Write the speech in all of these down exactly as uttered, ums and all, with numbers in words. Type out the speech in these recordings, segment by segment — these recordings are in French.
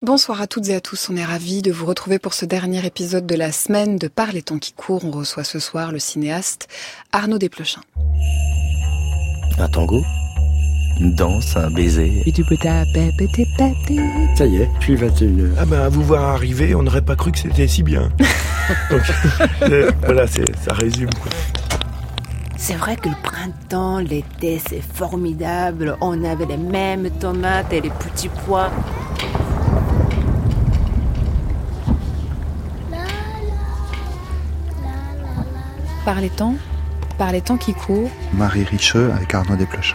Bonsoir à toutes et à tous, on est ravis de vous retrouver pour ce dernier épisode de la semaine de Par les temps qui courent. On reçoit ce soir le cinéaste Arnaud Desplechin. Un tango, une danse, un baiser. Ça y est, puis vingt et une heures. Ah ben, à vous voir arriver, on n'aurait pas cru que c'était si bien. Donc, euh, voilà, c'est, ça résume, quoi. C'est vrai que le printemps, l'été, c'est formidable. On avait les mêmes tomates et les petits pois. Par les temps, par les temps qui courent. Marie Richeux avec Arnaud Desplechin.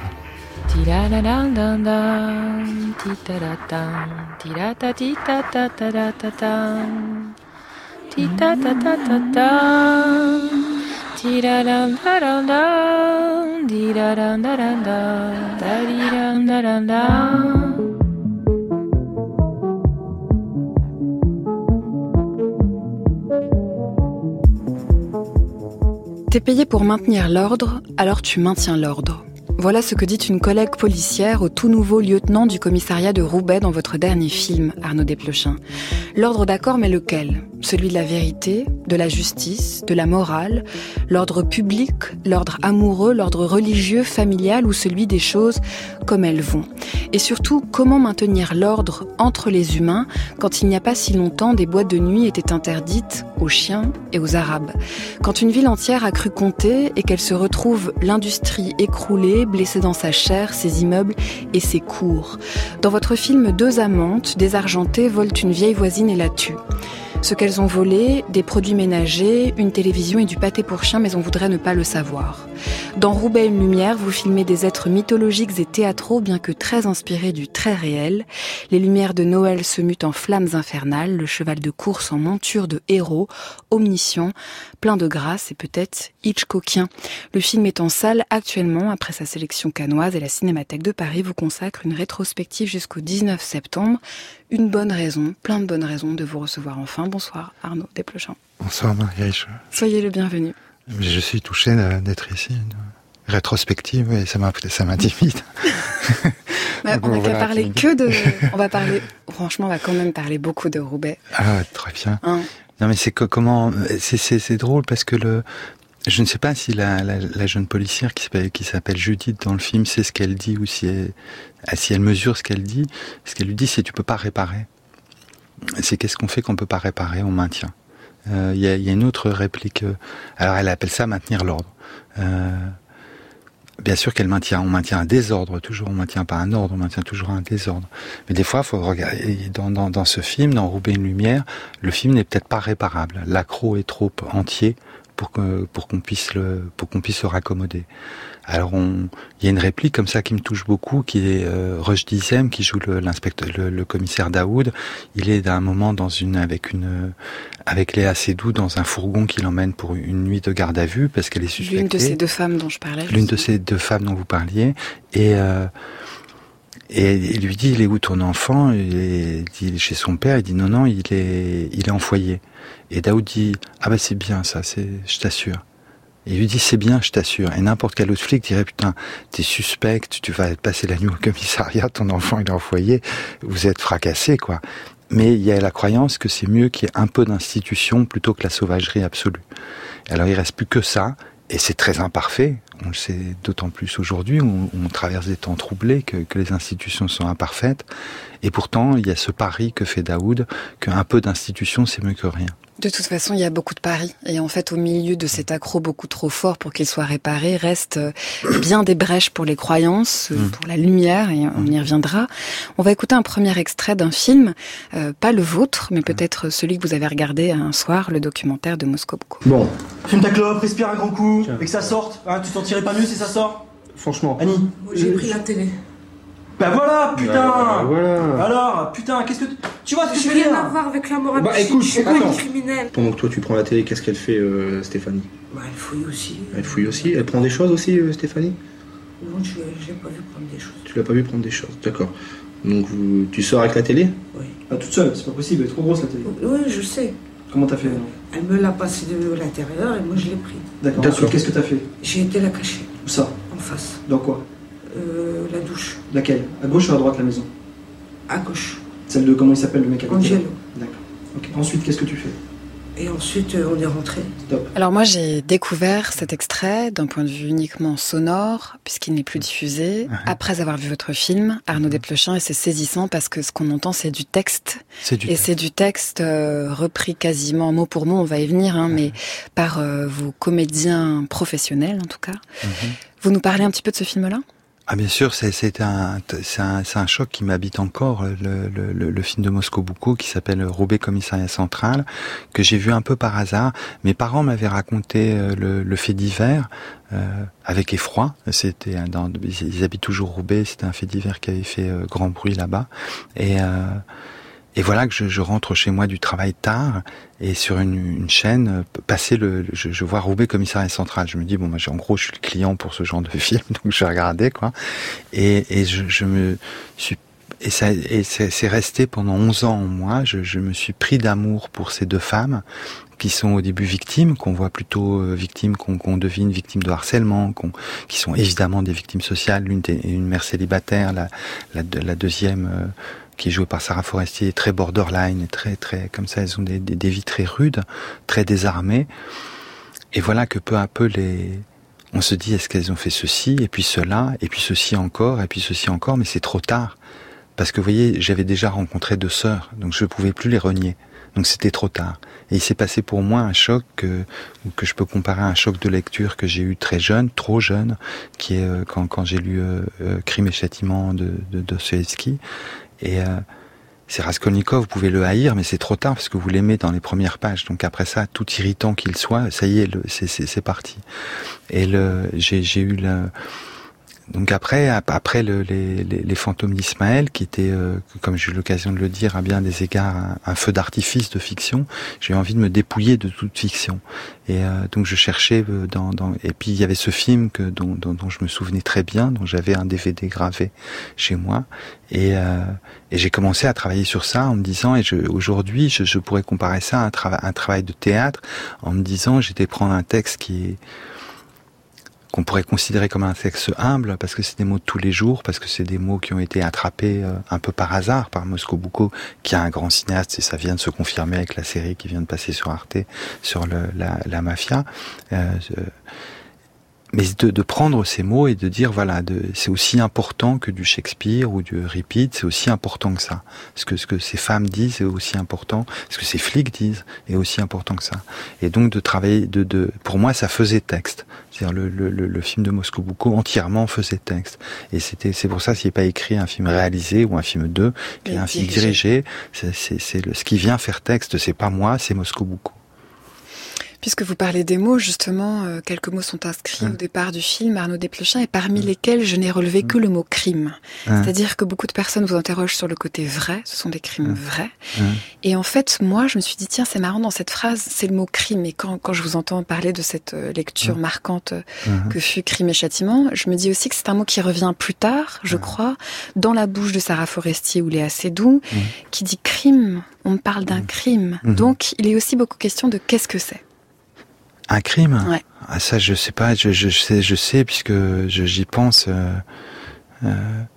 T'es payé pour maintenir l'ordre, alors tu maintiens l'ordre. Voilà ce que dit une collègue policière au tout nouveau lieutenant du commissariat de Roubaix dans votre dernier film, Arnaud Desplechin. L'ordre d'accord, mais lequel ? Celui de la vérité, de la justice, de la morale, l'ordre public, l'ordre amoureux, l'ordre religieux, familial ou celui des choses comme elles vont. Et surtout, comment maintenir l'ordre entre les humains quand il n'y a pas si longtemps des boîtes de nuit étaient interdites aux chiens et aux arabes. Quand une ville entière a cru compter et qu'elle se retrouve l'industrie écroulée, blessée dans sa chair, ses immeubles et ses cours. Dans votre film, deux amantes, désargentées, volent une vieille voisine et la tuent. Ce qu'elles ont volé, des produits ménagers, une télévision et du pâté pour chien, mais on voudrait ne pas le savoir. Dans Roubaix une lumière, vous filmez des êtres mythologiques et théâtraux, bien que très inspirés du très réel. Les lumières de Noël se mutent en flammes infernales, le cheval de course en monture de héros, omniscient, plein de grâce et peut-être Hitchcockien. Le film est en salle actuellement, après sa sélection cannoise, et la Cinémathèque de Paris vous consacre une rétrospective jusqu'au dix-neuf septembre. Une bonne raison, plein de bonnes raisons de vous recevoir enfin. Bonsoir Arnaud Desplechin. Bonsoir Marie Richeux. Soyez le bienvenu. Je suis touché d'être ici. Une rétrospective, et ça m'intimide. Bah, on va voilà, parler que de... On va parler... Franchement, on va quand même parler beaucoup de Roubaix. Ah, très bien. Hein? Non mais c'est que comment... C'est, c'est, c'est drôle parce que le... Je ne sais pas si la, la, la jeune policière qui s'appelle, qui s'appelle Judith dans le film sait ce qu'elle dit ou si elle, si elle mesure ce qu'elle dit. Ce qu'elle lui dit, c'est tu peux pas réparer. C'est qu'est-ce qu'on fait qu'on peut pas réparer, on maintient. Il euh, y, a, y a une autre réplique. Euh, alors elle appelle ça maintenir l'ordre. Euh, bien sûr qu'elle maintient, on maintient un désordre toujours, on maintient pas un ordre, on maintient toujours un désordre. Mais des fois, il faut regarder dans, dans, dans ce film, dans Roubaix une lumière, le film n'est peut-être pas réparable. L'accroc est trop entier pour que pour qu'on puisse le pour qu'on puisse se raccommoder. Alors on il y a une réplique comme ça qui me touche beaucoup, qui est euh, Roche Dizem qui joue le, l'inspecteur le, le commissaire Daoud. Il est d'un moment dans une avec une avec Léa Seydoux dans un fourgon qui l'emmène pour une nuit de garde à vue parce qu'elle est suspectée. L'une de ces deux femmes dont je parlais. L'une de ces deux femmes dont vous parliez et euh, et il lui dit il est où ton enfant? Il est, il est chez son père. Il dit non non il est il est en foyer. Et Daoud dit ah ben c'est bien ça, c'est je t'assure. Et il lui dit c'est bien, je t'assure. Et n'importe quel autre flic dirait putain t'es suspecte, tu vas passer la nuit au commissariat, ton enfant il est en foyer, vous êtes fracassé quoi. Mais il y a la croyance que c'est mieux qu'il y ait un peu d'institution plutôt que la sauvagerie absolue. Alors il reste plus que ça. Et c'est très imparfait, on le sait d'autant plus aujourd'hui, où on traverse des temps troublés, que, que les institutions sont imparfaites. Et pourtant, il y a ce pari que fait Daoud, qu'un peu d'institution, c'est mieux que rien. De toute façon, il y a beaucoup de paris. Et en fait, au milieu de cet accroc beaucoup trop fort pour qu'il soit réparé, reste bien des brèches pour les croyances, mmh. pour la lumière, et on y reviendra. On va écouter un premier extrait d'un film, euh, pas le vôtre, mais peut-être celui que vous avez regardé un soir, le documentaire de Moscopko. Bon, fume ta clope, respire un grand coup, tiens. Et que ça sorte. Hein, tu t'en tirais pas mieux si ça sort? Franchement. Annie? J'ai pris la télé. Bah voilà, putain bah, voilà. Alors, putain, qu'est-ce que... Tu, tu vois ce que je veux rien dire? à voir avec la morale. Bah écoute, attends. Criminelle. Pendant que toi tu prends la télé, qu'est-ce qu'elle fait, euh, Stéphanie? Bah elle fouille aussi. Elle fouille aussi. Elle prend des choses aussi, euh, Stéphanie? Non, je, je l'ai pas vu prendre des choses. Tu l'as pas vu prendre des choses, d'accord. Donc vous, tu sors avec la télé? Oui. Ah, toute seule, c'est pas possible, elle est trop grosse la télé. Oui, je sais. Comment t'as fait? Elle me l'a passé de l'intérieur et moi je l'ai pris. D'accord, d'accord. Qu'est-ce que t'as fait? J'ai été la cacher. Où ça? En face. Dans quoi? Euh, la douche. Laquelle? À gauche ou à droite la maison? À gauche. Celle de comment il s'appelle le mec avec Angelo. D'accord. Ok. Ensuite, qu'est-ce que tu fais? Et ensuite, euh, on est rentré. Top. Alors moi, j'ai découvert cet extrait d'un point de vue uniquement sonore, puisqu'il n'est plus diffusé, Ouais. après avoir vu votre film, Arnaud Desplechin, et c'est saisissant parce que ce qu'on entend, c'est du texte. C'est du Et c'est du texte euh, repris quasiment mot pour mot, on va y venir, hein, mais par euh, vos comédiens professionnels en tout cas. Mhm. Vous nous parlez un petit peu de ce film-là ? Ah bien sûr, c'est, c'est, un, c'est, un, c'est un choc qui m'habite encore, le, le, le, le film de Moscou Boucou qui s'appelle Roubaix Commissariat Central, que j'ai vu un peu par hasard. Mes parents m'avaient raconté le, le fait divers euh, avec effroi. C'était dans, ils habitent toujours Roubaix, c'était un fait divers qui avait fait euh, grand bruit là-bas. Et... Euh, Et voilà que je, je rentre chez moi du travail tard et sur une, une chaîne, passer le, je, je vois Roubaix Commissariat Central. Je me dis bon, moi, en gros, je suis le client pour ce genre de film, donc je vais regarder quoi. Et, et je, je me suis et ça et c'est, c'est resté pendant onze ans en moi. Je, je me suis pris d'amour pour ces deux femmes qui sont au début victimes, qu'on voit plutôt euh, victimes, qu'on, qu'on devine victimes de harcèlement, qu'on, qui sont évidemment des victimes sociales. L'une est une mère célibataire, la, la, la deuxième. Euh, qui est jouée par Sarah Forestier, très borderline, et très, très, comme ça, elles ont des, des, des vies très rudes, très désarmées. Et voilà que peu à peu, les, on se dit, est-ce qu'elles ont fait ceci, et puis cela, et puis ceci encore, et puis ceci encore, mais c'est trop tard. Parce que vous voyez, j'avais déjà rencontré deux sœurs, donc je ne pouvais plus les renier. Donc c'était trop tard. Et il s'est passé pour moi un choc que, que je peux comparer à un choc de lecture que j'ai eu très jeune, trop jeune, qui est euh, quand, quand j'ai lu euh, euh, Crime et Châtiment de, de Dostoïevski. Et euh, c'est Raskolnikov, vous pouvez le haïr, mais c'est trop tard parce que vous l'aimez dans les premières pages. Donc après ça, tout irritant qu'il soit, ça y est, le, c'est, c'est, c'est parti. Et le, j'ai, j'ai eu le... Donc après, après le, les, les, les fantômes d'Ismaël, qui étaient, euh, comme j'ai eu l'occasion de le dire, à bien des égards, un, un feu d'artifice de fiction, j'ai eu envie de me dépouiller de toute fiction. Et euh, donc je cherchais dans, dans... Et puis il y avait ce film que, dont, dont, dont je me souvenais très bien, dont j'avais un D V D gravé chez moi. Et, euh, et j'ai commencé à travailler sur ça en me disant, et je, aujourd'hui, je, je pourrais comparer ça à un, trava- un travail de théâtre, en me disant, j'étais prendre un texte qui est... qu'on pourrait considérer comme un texte humble, parce que c'est des mots de tous les jours, parce que c'est des mots qui ont été attrapés euh, un peu par hasard par Moscou Boucou, qui est un grand cinéaste, et ça vient de se confirmer avec la série qui vient de passer sur Arte, sur le, la, la mafia. Euh, euh, mais de, de prendre ces mots et de dire, voilà, de, c'est aussi important que du Shakespeare ou du Repeat, c'est aussi important que ça. Ce que, ce que ces femmes disent est aussi important, ce que ces flics disent est aussi important que ça. Et donc de travailler, de, de, pour moi, ça faisait texte. C'est-à-dire le, le, le, le film de Moscou Boucou entièrement faisait texte. Et c'était, c'est pour ça qu'il n'est pas écrit un film réalisé ou un film deux, qu'il y a un film dirigé. C'est, c'est, c'est le, ce qui vient faire texte, c'est pas moi, c'est Moscou Boucou. Puisque vous parlez des mots, justement, euh, quelques mots sont inscrits mmh. au départ du film, Arnaud Desplechin, et parmi mmh. lesquels je n'ai relevé mmh. que le mot crime. Mmh. C'est-à-dire que beaucoup de personnes vous interrogent sur le côté vrai, ce sont des crimes mmh. vrais. Mmh. Et en fait, moi, je me suis dit, tiens, c'est marrant, dans cette phrase, c'est le mot crime. Et quand, quand je vous entends parler de cette euh, lecture mmh. marquante mmh. que fut Crime et Châtiment, je me dis aussi que c'est un mot qui revient plus tard, je mmh. crois, dans la bouche de Sarah Forestier ou Léa Seydoux, mmh. qui dit crime, on me parle d'un mmh. crime. Mmh. Donc, il est aussi beaucoup question de qu'est-ce que c'est. Un crime ? Ouais. Ah, ça, je sais pas, je, je sais, je sais, puisque je, j'y pense, euh, euh,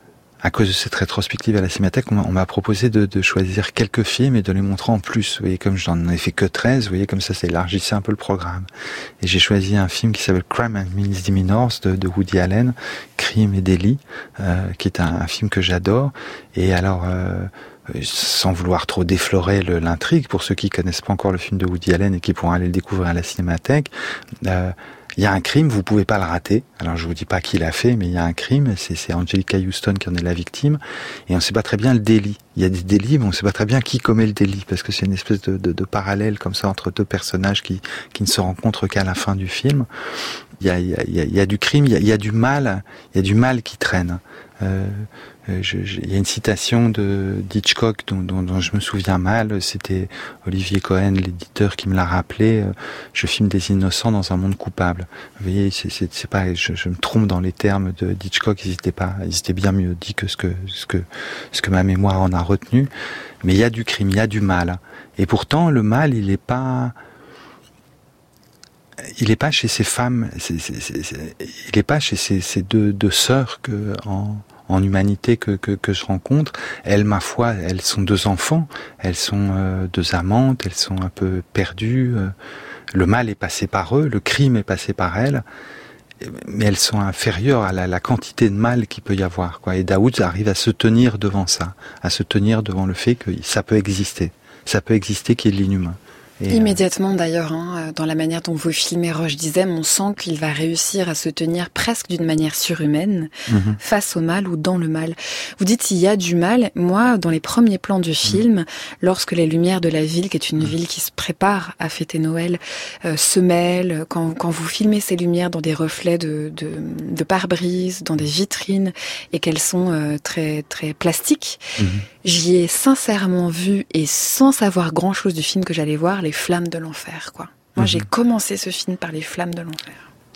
à cause de cette rétrospective à la Cinémathèque, on m'a, on m'a proposé de, de choisir quelques films et de les montrer en plus. Vous voyez, comme j'en ai fait que treize, vous voyez, comme ça, ça élargissait un peu le programme. Et j'ai choisi un film qui s'appelle Crime and Misdemeanors de, de Woody Allen, Crime et délit, euh, qui est un, un film que j'adore. Et alors, euh, sans vouloir trop déflorer le, l'intrigue, pour ceux qui connaissent pas encore le film de Woody Allen et qui pourront aller le découvrir à la Cinémathèque, euh, il y a un crime, vous pouvez pas le rater. Alors je vous dis pas qui l'a fait, mais il y a un crime, c'est, c'est Angelica Houston qui en est la victime, et on sait pas très bien le délit. Il y a des délits, mais on sait pas très bien qui commet le délit, parce que c'est une espèce de, de, de parallèle comme ça entre deux personnages qui, qui ne se rencontrent qu'à la fin du film. Il y a, il y a, il y a du crime, il y a, il y a du mal, il y a du mal qui traîne. Euh, je, je, il y a une citation de d'Hitchcock dont, dont, dont je me souviens mal, c'était Olivier Cohen, l'éditeur, qui me l'a rappelé. Je filme des innocents dans un monde coupable. Vous voyez, c'est, c'est, c'est pas, je, je me trompe dans les termes de d'Hitchcock. Ils étaient pas, ils étaient bien mieux dit que ce que ce que ce que ma mémoire en a retenu. Mais il y a du crime, il y a du mal, et pourtant le mal, il est pas. il n'est pas chez ces femmes, c'est, c'est, c'est, c'est, il n'est pas chez ces, ces deux, deux sœurs que, en, en humanité que, que, que je rencontre. Elles, ma foi, elles sont deux enfants, elles sont euh, deux amantes, elles sont un peu perdues. Euh, le mal est passé par eux, le crime est passé par elles, mais elles sont inférieures à la, la quantité de mal qu'il peut y avoir, quoi. Et Daoud arrive à se tenir devant ça, à se tenir devant le fait que ça peut exister, ça peut exister qu'il y ait de l'inhumain. Et immédiatement d'ailleurs, hein, dans la manière dont vous filmez Roche Dizem, on sent qu'il va réussir à se tenir presque d'une manière surhumaine mmh. face au mal ou dans le mal. Vous dites il y a du mal. Moi, dans les premiers plans du film, mmh. lorsque les lumières de la ville, qui est une mmh. ville qui se prépare à fêter Noël, euh, se mêlent, quand, quand vous filmez ces lumières dans des reflets de, de, de pare-brise, dans des vitrines, et qu'elles sont euh, très, très plastiques, mmh. j'y ai sincèrement vu, et sans savoir grand-chose du film que j'allais voir, les flammes de l'enfer, quoi. Moi, mmh. j'ai commencé ce film par les flammes de l'enfer.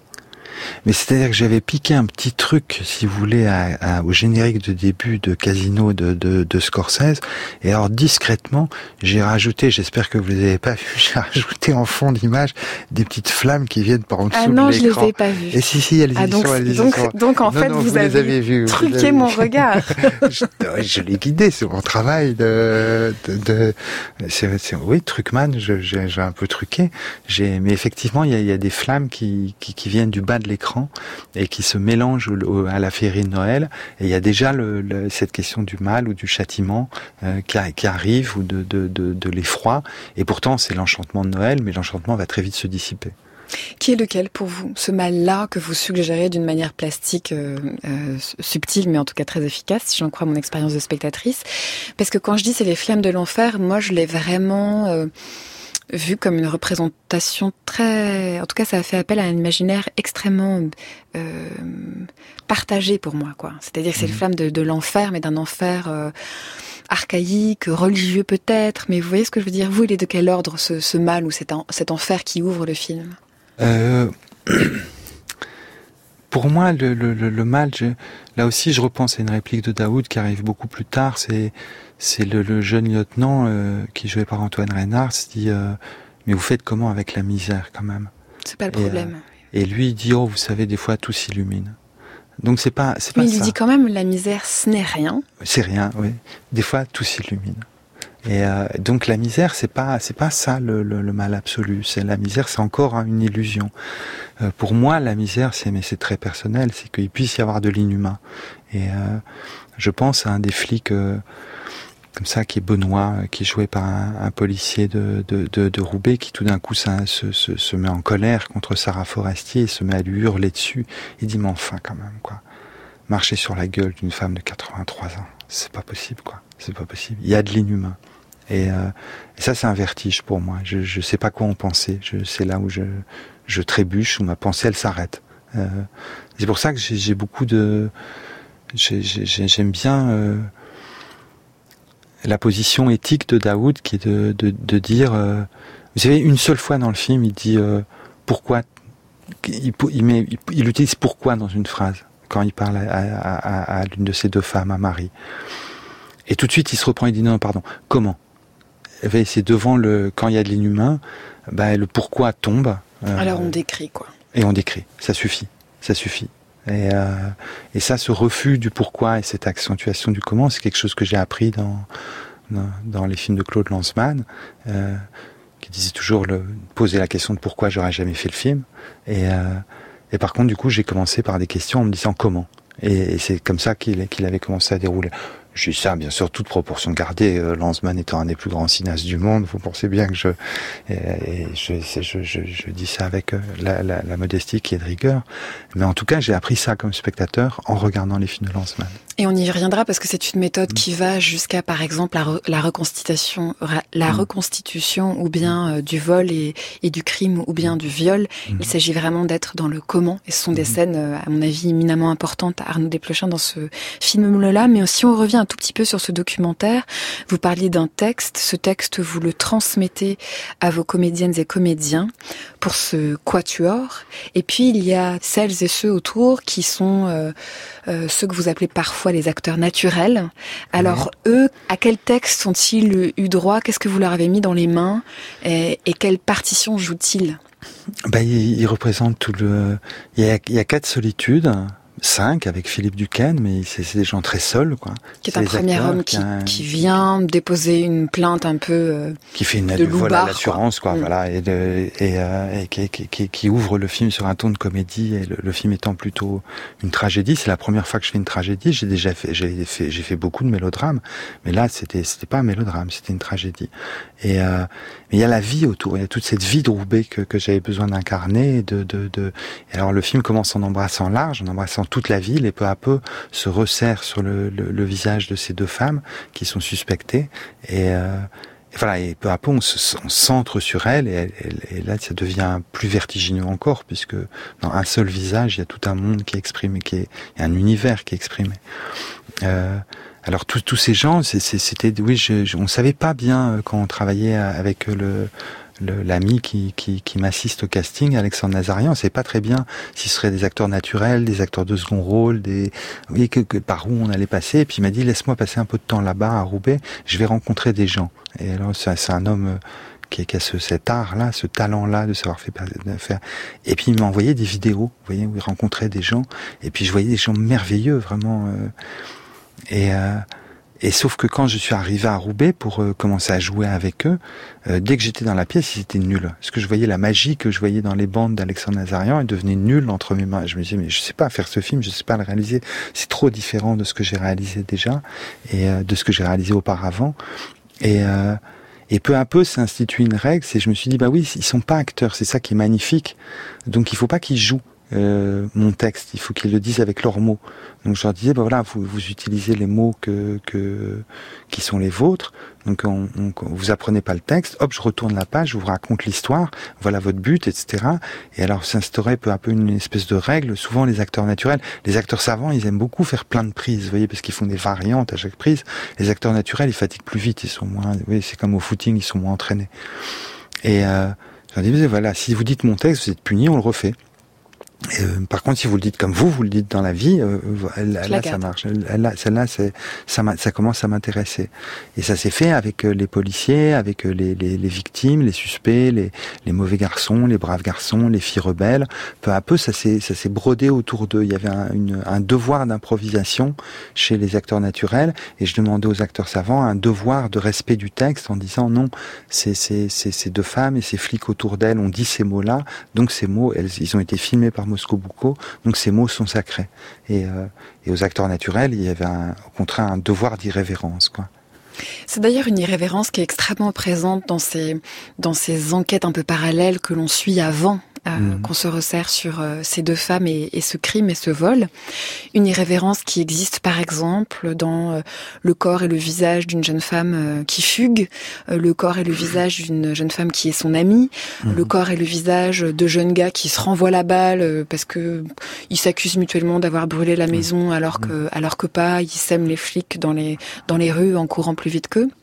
Mais c'est-à-dire que j'avais piqué un petit truc, si vous voulez, à, à, au générique de début de Casino de, de, de Scorsese. Et alors, discrètement, j'ai rajouté, j'espère que vous les avez pas vus, j'ai rajouté en fond d'image des petites flammes qui viennent par en dessous ah non, de l'écran. Je les ai pas vues. Et si, si, elles y ah, donc, sont, elles y donc, sont. Donc, en non, fait, non, vous, vous avez, les avez vues, truqué avez mon vues. regard. je, je l'ai guidé, c'est mon travail de, de, de c'est, c'est, oui, Truckman, je, j'ai, j'ai un peu truqué. J'ai, mais effectivement, il y a, il y a des flammes qui, qui, qui viennent du bas de l'écran et qui se mélangent au, au, à la féerie de Noël. Et il y a déjà le, le, cette question du mal ou du châtiment euh, qui, a, qui arrive, ou de, de, de, de l'effroi. Et pourtant, c'est l'enchantement de Noël, mais l'enchantement va très vite se dissiper. Qui est lequel pour vous? Ce mal-là que vous suggérez d'une manière plastique euh, euh, subtile, mais en tout cas très efficace, si j'en crois mon expérience de spectatrice. Parce que quand je dis c'est les flammes de l'enfer, moi je l'ai vraiment... Euh, vu comme une représentation très... En tout cas, ça a fait appel à un imaginaire extrêmement euh, partagé pour moi, quoi. C'est-à-dire que c'est mmh. les flammes de, de l'enfer, mais d'un enfer euh, archaïque, religieux peut-être. Mais vous voyez ce que je veux dire? Vous, il est de quel ordre, ce, ce mal ou cet, en, cet enfer qui ouvre le film? euh... Pour moi, le, le, le mal, je, là aussi, je repense à une réplique de Daoud qui arrive beaucoup plus tard. C'est, c'est le, le jeune lieutenant euh, qui est joué par Antoine Reynard, se dit euh, mais vous faites comment avec la misère quand même? C'est pas le problème. Et, euh, et lui il dit oh vous savez des fois tout s'illumine. Donc c'est pas c'est pas mais ça. Il lui dit quand même la misère ce n'est rien. C'est rien, oui. Des fois tout s'illumine. Et euh, donc la misère, c'est pas c'est pas ça le, le, le mal absolu. C'est la misère, c'est encore hein, une illusion. Euh, pour moi, la misère, c'est mais c'est très personnel, c'est qu'il puisse y avoir de l'inhumain. Et euh, je pense à un des flics euh, comme ça qui est Benoît, qui est joué par un, un policier de, de, de, de Roubaix, qui tout d'un coup ça, se, se, se met en colère contre Sarah Forestier, et se met à lui hurler dessus. Il dit mais enfin quand même quoi, marcher sur la gueule d'une femme de quatre-vingt-trois ans, c'est pas possible quoi, c'est pas possible. Il y a de l'inhumain. Et, euh, et ça, c'est un vertige pour moi. Je ne sais pas quoi en penser. Je, c'est là où je, je trébuche, où ma pensée, elle s'arrête. Euh, c'est pour ça que j'ai, j'ai beaucoup de... J'ai, j'ai, j'aime bien euh, la position éthique de Daoud, qui est de, de, de dire... Euh, vous savez, une seule fois dans le film, il dit euh, pourquoi... Il, il, met, il, il utilise pourquoi dans une phrase, quand il parle à, à, à, à l'une de ces deux femmes, à Marie. Et tout de suite, il se reprend et dit non, pardon, comment? C'est devant le, quand il y a de l'inhumain, bah, le pourquoi tombe. Euh, Alors on décrit quoi. Et on décrit, ça suffit, ça suffit. Et, euh, et ça, ce refus du pourquoi et cette accentuation du comment, c'est quelque chose que j'ai appris dans, dans, dans les films de Claude Lanzmann, euh, qui disait toujours le, poser la question de pourquoi j'aurais jamais fait le film. Et, euh, et par contre, du coup, j'ai commencé par des questions en me disant comment. Et, et c'est comme ça qu'il, qu'il avait commencé à dérouler. Je dis ça, bien sûr, toute proportion gardée. Euh, Lanzmann étant un des plus grands cinéastes du monde, vous pensez bien que je, et, et je, je, je, je dis ça avec la, la, la modestie qui est de rigueur. Mais en tout cas, j'ai appris ça comme spectateur en regardant les films de Lanzmann. Et on y reviendra parce que c'est une méthode mmh. qui va jusqu'à, par exemple, la, re, la reconstitution, la mmh. reconstitution ou bien euh, du vol et, et du crime ou bien du viol. Mmh. Il s'agit vraiment d'être dans le comment. Et ce sont des mmh. scènes, euh, à mon avis, éminemment importantes à Arnaud Desplechin dans ce film-là. Mais si on revient un tout petit peu sur ce documentaire, vous parliez d'un texte. Ce texte, vous le transmettez à vos comédiennes et comédiens pour ce quatuor. Et puis, il y a celles et ceux autour qui sont euh, euh, ceux que vous appelez parfois les acteurs naturels. Alors, mmh. eux, à quel texte sont-ils eu droit? Qu'est-ce que vous leur avez mis dans les mains? Et, et quelle partition jouent-ils? Bah, il, il représente tout le. Il y a, il y a quatre solitudes. Cinq avec Philippe Duquesne, mais c'est, c'est des gens très seuls, quoi. Qui est un premier homme qui, qui, a, qui vient déposer une plainte un peu euh, qui fait une de voilà l'assurance, quoi, quoi. Voilà, et, de, et, euh, et qui, qui, qui, qui ouvre le film sur un ton de comédie, et le, le film étant plutôt une tragédie. C'est la première fois que je fais une tragédie. J'ai déjà fait, j'ai fait, j'ai fait beaucoup de mélodrames, mais là, c'était, c'était pas un mélodrame, c'était une tragédie. Et euh, mais il y a la vie autour, il y a toute cette vie de Roubaix que, que j'avais besoin d'incarner. De, de, de. Et alors le film commence en embrassant large, en embrassant toute la ville, et peu à peu se resserre sur le, le, le visage de ces deux femmes qui sont suspectées. Et, euh, et voilà, et peu à peu on se on centre sur elles, et, et, et là ça devient plus vertigineux encore, puisque dans un seul visage il y a tout un monde qui est exprimé, qui est, il y a un univers qui est exprimé. Euh, alors tous tous ces gens, c'est, c'est, c'était, oui, je, je, on savait pas bien quand on travaillait avec le Le, l'ami qui, qui, qui m'assiste au casting, Alexandre Nazarian, on savait pas très bien si ce seraient des acteurs naturels, des acteurs de second rôle, des, vous voyez, que, que, par où on allait passer. Et puis il m'a dit, laisse-moi passer un peu de temps là-bas à Roubaix, je vais rencontrer des gens. Et alors c'est, c'est un homme qui, qui a ce, cet art-là, ce talent-là de savoir faire. Et puis il m'a envoyé des vidéos, vous voyez, où il rencontrait des gens. Et puis je voyais des gens merveilleux, vraiment. Euh, et euh, Et sauf que quand je suis arrivé à Roubaix pour euh, commencer à jouer avec eux, euh, dès que j'étais dans la pièce, ils étaient nuls. Parce que je voyais la magie que je voyais dans les bandes d'Alexandre Nazarian, elle devenait nulle entre mes mains. Je me disais, mais je sais pas faire ce film, je sais pas le réaliser. C'est trop différent de ce que j'ai réalisé déjà et euh, de ce que j'ai réalisé auparavant. Et, euh, et peu à peu, s'est institué une règle. C'est, je me suis dit, bah oui, ils sont pas acteurs, c'est ça qui est magnifique. Donc il faut pas qu'ils jouent. Euh, mon texte, il faut qu'ils le disent avec leurs mots. Donc je leur disais, ben voilà, vous, vous utilisez les mots que, que, qui sont les vôtres. Donc on, on, vous apprenez pas le texte. Hop, je retourne la page, je vous raconte l'histoire. Voilà votre but, et cetera. Et alors s'instaurait peu à peu une espèce de règle. Souvent les acteurs naturels, les acteurs savants, ils aiment beaucoup faire plein de prises, vous voyez, parce qu'ils font des variantes à chaque prise. Les acteurs naturels, ils fatiguent plus vite, ils sont moins, vous voyez, c'est comme au footing, ils sont moins entraînés. Et euh, je leur disais, voilà, si vous dites mon texte, vous êtes puni, on le refait. Euh, par contre, si vous le dites comme vous, vous le dites dans la vie, euh, là, là ça marche. Là, celle-là, c'est, ça, ça commence à m'intéresser. Et ça s'est fait avec les policiers, avec les, les, les victimes, les suspects, les, les mauvais garçons, les braves garçons, les filles rebelles. Peu à peu, ça s'est, ça s'est brodé autour d'eux. Il y avait un, une, un devoir d'improvisation chez les acteurs naturels, et je demandais aux acteurs savants un devoir de respect du texte en disant non, c'est, c'est, c'est ces deux femmes et ces flics autour d'elles ont dit ces mots-là, donc ces mots, elles, ils ont été filmés par Moscou Boucault, donc ces mots sont sacrés. Et, euh, et aux acteurs naturels, il y avait un, au contraire un devoir d'irrévérence, quoi. C'est d'ailleurs une irrévérence qui est extrêmement présente dans ces, dans ces enquêtes un peu parallèles que l'on suit avant euh, mmh. qu'on se resserre sur euh, ces deux femmes et, et ce crime et ce vol. Une irrévérence qui existe par exemple dans euh, le corps et le visage d'une jeune femme euh, qui fugue, euh, le corps et le visage d'une jeune femme qui est son amie, mmh. le corps et le visage de jeunes gars qui se renvoient la balle euh, parce que ils s'accusent mutuellement d'avoir brûlé la maison mmh. alors que, alors que pas, ils sèment les flics dans les, dans les rues en courant plus vite qu'eux.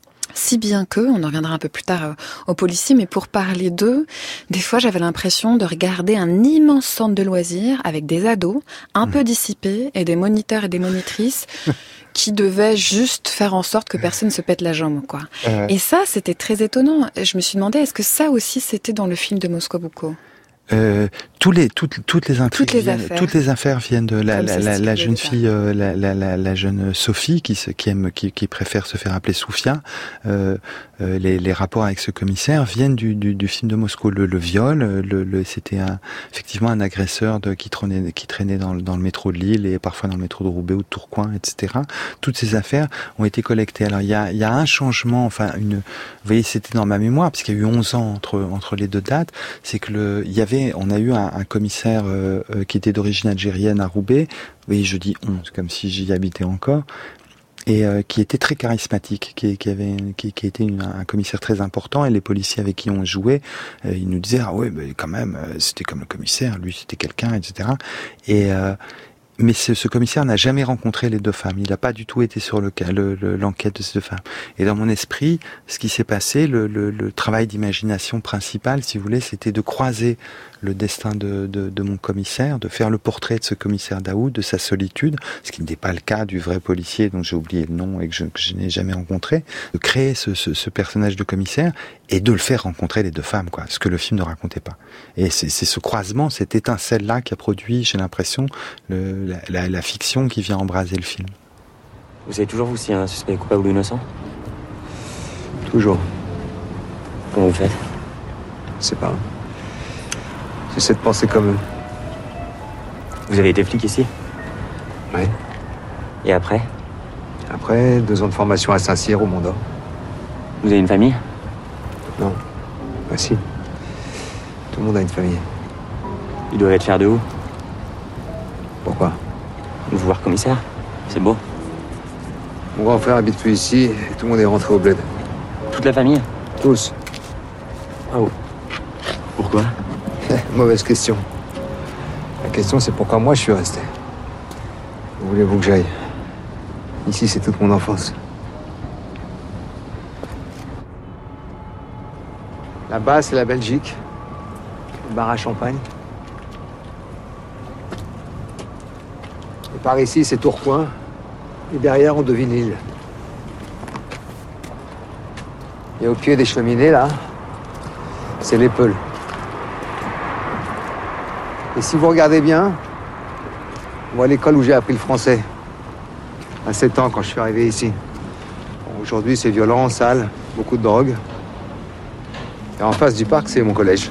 Si bien que, on en reviendra un peu plus tard euh, aux policiers, mais pour parler d'eux, des fois j'avais l'impression de regarder un immense centre de loisirs avec des ados un mmh. peu dissipés et des moniteurs et des monitrices qui devaient juste faire en sorte que personne se pète la jambe, quoi. Euh... Et ça, c'était très étonnant. Je me suis demandé, est-ce que ça aussi c'était dans le film de Moscou Boucault ? Euh, tous les toutes toutes les toutes les viennent, affaires toutes les affaires viennent de la la, la, la jeune fille euh, la, la la la jeune Sophie qui se, qui aime qui, qui préfère se faire appeler Soufia. Euh, euh, les les rapports avec ce commissaire viennent du du, du film de Moscou. Le, le viol, le, le c'était un effectivement un agresseur de qui traînait qui traînait dans dans le métro de Lille et parfois dans le métro de Roubaix ou de Tourcoing, et cetera. Toutes ces affaires ont été collectées. Alors il y a il y a un changement, enfin une, vous voyez, c'était dans ma mémoire parce qu'il y a eu onze ans entre entre les deux dates. C'est que le il y avait on a eu un, un commissaire euh, euh, qui était d'origine algérienne à Roubaix. Oui, je dis on, comme si j'y habitais encore, et euh, qui était très charismatique, qui, qui avait, qui, qui était une, un commissaire très important. Et les policiers avec qui on jouait, euh, ils nous disaient ah ouais, mais quand même, euh, c'était comme le commissaire, lui c'était quelqu'un, et cetera. Et euh, Mais ce, ce commissaire n'a jamais rencontré les deux femmes. Il n'a pas du tout été sur le, le, le, l'enquête de ces deux femmes. Et dans mon esprit, ce qui s'est passé, le, le, le travail d'imagination principal, si vous voulez, c'était de croiser le destin de, de, de mon commissaire, de faire le portrait de ce commissaire Daoud, de sa solitude, ce qui n'était pas le cas du vrai policier dont j'ai oublié le nom et que je, que je n'ai jamais rencontré, de créer ce, ce, ce personnage de commissaire et de le faire rencontrer les deux femmes, quoi, ce que le film ne racontait pas. Et c'est, c'est ce croisement, cette étincelle-là qui a produit, j'ai l'impression, le, la, la, la fiction qui vient embraser le film. Vous savez toujours, vous, si un suspect est coupable ou innocent ? Toujours. Comment vous faites ? Je sais pas. J'essaie de penser comme eux. Vous avez été flic ici ? Ouais. Et après ? Après, deux ans de formation à Saint-Cyr, au Mont d'Or. Vous avez une famille ? Non. Bah si. Tout le monde a une famille. Ils doivent être fiers de vous. Pourquoi ? De vous voir commissaire. C'est beau. Mon grand frère habite plus ici et tout le monde est rentré au bled. Toute la famille ? Tous. Ah oh. Pourquoi ? Mauvaise question. La question, c'est pourquoi moi je suis resté. Où voulez-vous que j'aille ? Ici, c'est toute mon enfance. Là-bas, c'est la Belgique. Le bar à champagne. Et par ici, c'est Tourcoing. Et derrière, on devine l'île. Et au pied des cheminées, là, c'est l'Épeule. Et si vous regardez bien, on voit l'école où j'ai appris le français. À sept ans, quand je suis arrivé ici. Bon, aujourd'hui, c'est violent, sale, beaucoup de drogue. Et en face du parc, c'est mon collège.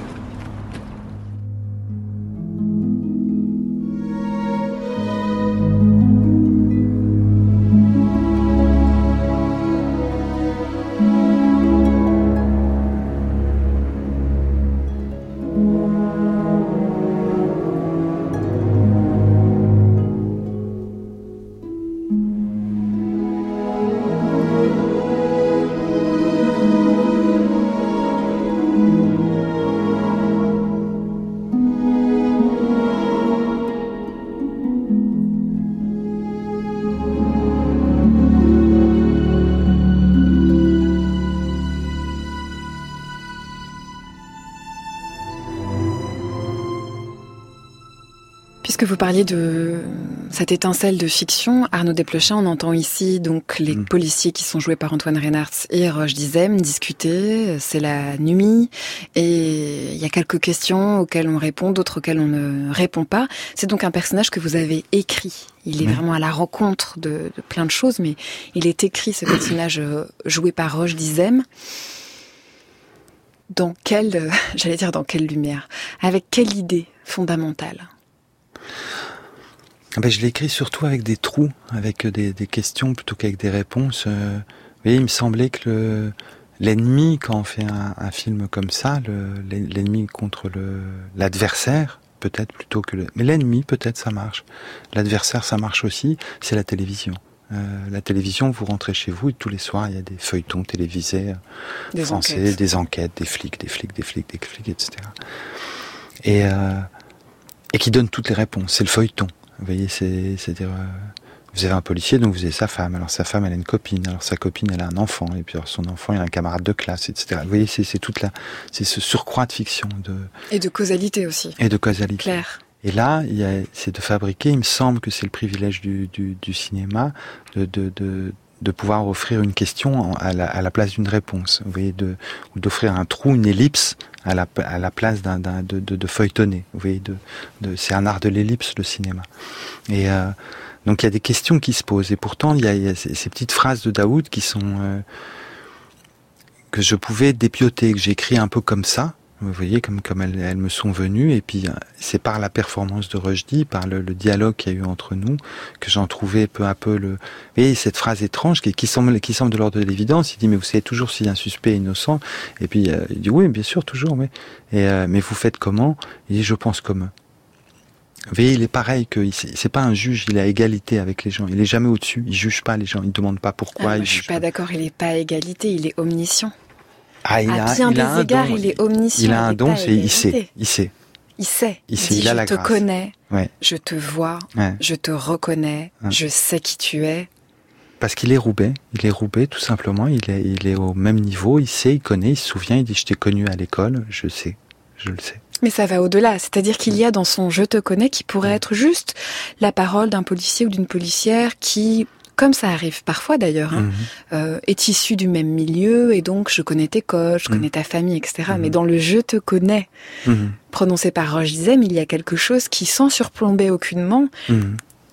Puisque vous parliez de cette étincelle de fiction, Arnaud Desplechin, on entend ici donc les mmh. policiers qui sont joués par Antoine Reinhardt et Roche Dizem discuter, c'est la nuit, et il y a quelques questions auxquelles on répond, d'autres auxquelles on ne répond pas. C'est donc un personnage que vous avez écrit. Il est mmh. vraiment à la rencontre de, de plein de choses, mais il est écrit, ce personnage joué par Roche Dizem. Dans quelle, j'allais dire dans quelle lumière, avec quelle idée fondamentale ? Ben, je l'ai écrit surtout avec des trous, avec des, des questions plutôt qu'avec des réponses. Euh, vous voyez, il me semblait que le, l'ennemi, quand on fait un, un film comme ça, le, l'ennemi contre le, l'adversaire, peut-être plutôt que le... Mais l'ennemi, peut-être, ça marche. L'adversaire, ça marche aussi, c'est la télévision. Euh, la télévision, vous rentrez chez vous et tous les soirs, il y a des feuilletons télévisés des français, enquêtes. des enquêtes, des flics, des flics, des flics, des flics, et cetera. Et, euh, et qui donnent toutes les réponses. C'est le feuilleton. Vous voyez, c'est, c'est-à-dire, euh, vous avez un policier, donc vous avez sa femme. Alors sa femme, elle a une copine. Alors sa copine, elle a un enfant. Et puis alors, son enfant, il a un camarade de classe, et cetera. Vous voyez, c'est, c'est toute la, c'est ce surcroît de fiction, de et de causalité aussi. Et de causalité. Claire. Et là, il y a, c'est de fabriquer. Il me semble que c'est le privilège du, du, du cinéma de, de, de, de pouvoir offrir une question à la, à la place d'une réponse. Vous voyez, de, ou d'offrir un trou, une ellipse à la, à la place d'un, d'un de, de, de feuilletonner. Vous voyez, de, de, c'est un art de l'ellipse, le cinéma. Et euh, donc il y a des questions qui se posent. Et pourtant, il y a, il y a ces, ces petites phrases de Daoud qui sont euh, que je pouvais dépioter, que j'écris un peu comme ça. Vous voyez, comme comme elles, elles me sont venues, et puis c'est par la performance de Rushdie, par le, le dialogue qu'il y a eu entre nous, que j'en trouvais peu à peu le. Vous voyez, cette phrase étrange qui, qui semble qui semble de l'ordre de l'évidence. Il dit mais vous savez toujours si un suspect est innocent. Et puis euh, il dit oui, bien sûr, toujours, mais et euh, mais vous faites comment ? Il dit je pense comme eux. Vous voyez, il est pareil que c'est pas un juge, il est à égalité avec les gens. Il est jamais au-dessus. Il juge pas les gens. Il demande pas pourquoi. Ah, il je suis pas pas. d'accord. Il est pas à égalité. Il est omniscient. Ah, il à a, bien il des a un égards, don. il est omniscient. Il a un don, c'est il sait. Il sait. Il sait. Il, il sait, dit, il a je la te grâce. connais. Ouais. Je te vois, ouais. je te reconnais, ouais. je sais qui tu es. Parce qu'il est Roubaix, il est Roubaix tout simplement, il est, il est au même niveau, il sait, il connaît, il se souvient, il dit je t'ai connu à l'école, je sais, je le sais. Mais ça va au-delà, c'est-à-dire qu'il y a dans son « je te connais » qui pourrait être juste la parole d'un policier ou d'une policière qui, comme ça arrive parfois d'ailleurs, hein, mmh. euh, est issu du même milieu et donc je connais tes codes, je connais mmh. ta famille, et cetera. Mmh. Mais dans le « je te connais mmh. », prononcé par Roche Dizem, il y a quelque chose qui, sans surplomber aucunement, mmh.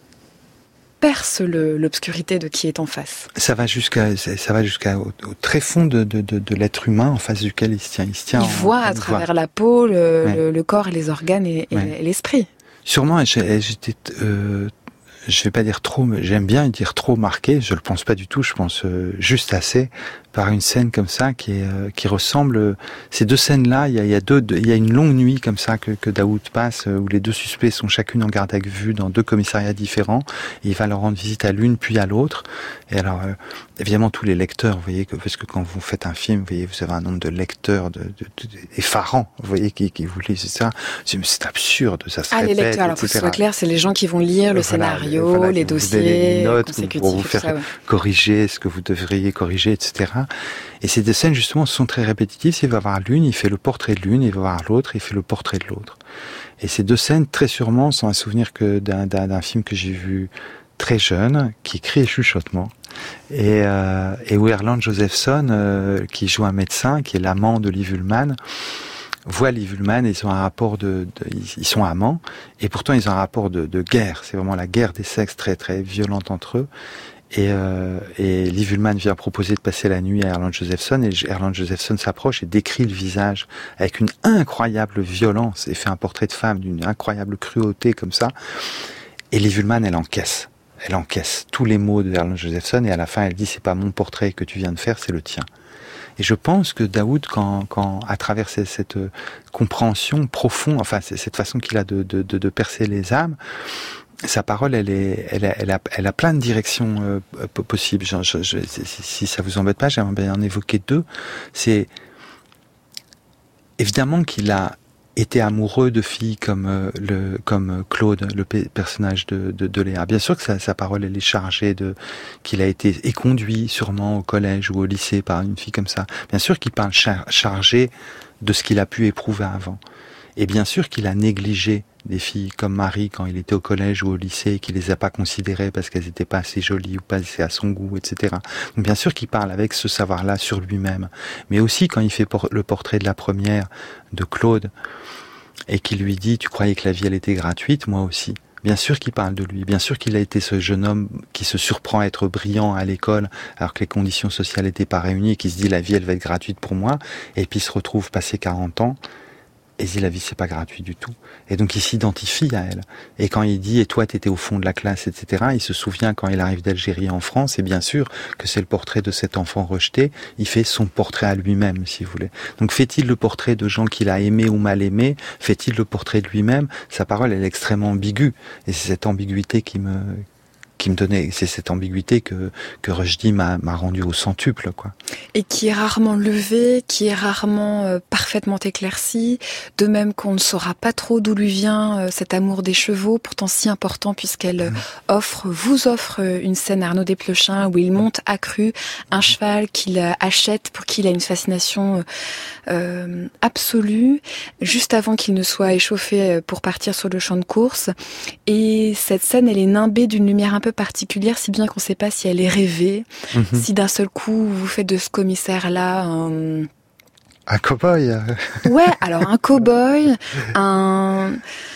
perce le, l'obscurité de qui est en face. Ça va jusqu'à, ça va jusqu'à au, au très fond de, de, de, de l'être humain en face duquel il se tient. Il se tient. Il en, voit à travers voit. la peau le, ouais. le, le corps et les organes et, et, ouais. et l'esprit. Sûrement, j'étais, euh, je vais pas dire trop, mais j'aime bien dire trop marqué. Je le pense pas du tout. Je pense euh, juste assez par une scène comme ça qui est euh, qui ressemble. Ces deux scènes-là, il y a, il y a deux, il y a une longue nuit comme ça que, que Daoud passe euh, où les deux suspects sont chacune en garde à vue dans deux commissariats différents. Et il va leur rendre visite à l'une puis à l'autre. Et alors, euh, évidemment, tous les lecteurs, vous voyez, que, parce que quand vous faites un film, vous voyez, vous avez un nombre de lecteurs de, de, de, de effarants, vous voyez, qui, qui vous lisent ça. C'est, c'est absurde, ça se ah, répète, les lecteurs, alors pour que ce soit clair, c'est les gens qui vont lire le voilà, scénario, voilà, les dossiers, les notes consécutifs, pour vous faire ça, ouais. corriger ce que vous devriez corriger, et cetera. Et ces deux scènes, justement, sont très répétitives. Il va voir l'une, il fait le portrait de l'une, il va voir l'autre, il fait le portrait de l'autre. Et ces deux scènes, très sûrement, sont un souvenir que d'un, d'un, d'un film que j'ai vu très jeune, qui crie chuchotement, et, euh, et où Erland Josephson, euh, qui joue un médecin, qui est l'amant de Liv Ullmann, voit Liv Ullmann et ils ont un rapport de, de, ils sont amants, et pourtant ils ont un rapport de, de guerre. C'est vraiment la guerre des sexes très très violente entre eux. Et, euh, et Liv Ullmann vient proposer de passer la nuit à Erland Josephson, et Erland Josephson s'approche et décrit le visage avec une incroyable violence et fait un portrait de femme d'une incroyable cruauté comme ça. Et Liv Ullmann, elle encaisse. Elle encaisse tous les mots de Erland Josephson et à la fin elle dit c'est pas mon portrait que tu viens de faire, c'est le tien. Et je pense que Daoud, quand, quand à travers cette, cette compréhension profonde, enfin cette façon qu'il a de, de, de, de percer les âmes, sa parole, elle est, elle a, elle a, elle a plein de directions euh, possibles. Je, je, je, si ça vous embête pas, j'aimerais bien en évoquer deux. C'est évidemment qu'il a été amoureux de filles comme euh, le, comme Claude, le pe- personnage de, de, de Léa. Bien sûr que sa, sa parole, elle est chargée de, qu'il a été éconduit sûrement au collège ou au lycée par une fille comme ça. Bien sûr qu'il parle char- chargé de ce qu'il a pu éprouver avant. Et bien sûr qu'il a négligé des filles comme Marie quand il était au collège ou au lycée, qu'il les a pas considérées parce qu'elles étaient pas assez jolies ou pas assez à son goût, et cetera. Donc bien sûr qu'il parle avec ce savoir-là sur lui-même. Mais aussi quand il fait por- le portrait de la première, de Claude, et qu'il lui dit « Tu croyais que la vie, elle était gratuite, moi aussi ». Bien sûr qu'il parle de lui, bien sûr qu'il a été ce jeune homme qui se surprend à être brillant à l'école alors que les conditions sociales n'étaient pas réunies et qui se dit « La vie, elle va être gratuite pour moi », et puis il se retrouve passé quarante ans, et dit la vie c'est pas gratuit du tout. Et donc il s'identifie à elle. Et quand il dit et toi t'étais au fond de la classe, et cetera. Il se souvient quand il arrive d'Algérie en France, et bien sûr que c'est le portrait de cet enfant rejeté. Il fait son portrait à lui-même, si vous voulez. Donc fait-il le portrait de gens qu'il a aimés ou mal aimés? Fait-il le portrait de lui-même? Sa parole elle est extrêmement ambiguë, et c'est cette ambiguïté qui me qui me donnait, c'est cette ambiguïté que que Rushdie m'a m'a rendu au centuple, quoi. Et qui est rarement levée, qui est rarement euh, parfaitement éclaircie, de même qu'on ne saura pas trop d'où lui vient euh, cet amour des chevaux, pourtant si important puisqu'elle mmh. offre, vous offre une scène Arnaud Desplechin où il monte accru un cheval qu'il achète pour qui il a une fascination euh, absolue, juste avant qu'il ne soit échauffé pour partir sur le champ de course. Et cette scène, elle est nimbée d'une lumière un peu particulière, si bien qu'on ne sait pas si elle est rêvée, mmh. si d'un seul coup vous faites de ce commissaire-là un... Un cow-boy. Ouais, alors un cow-boy, un...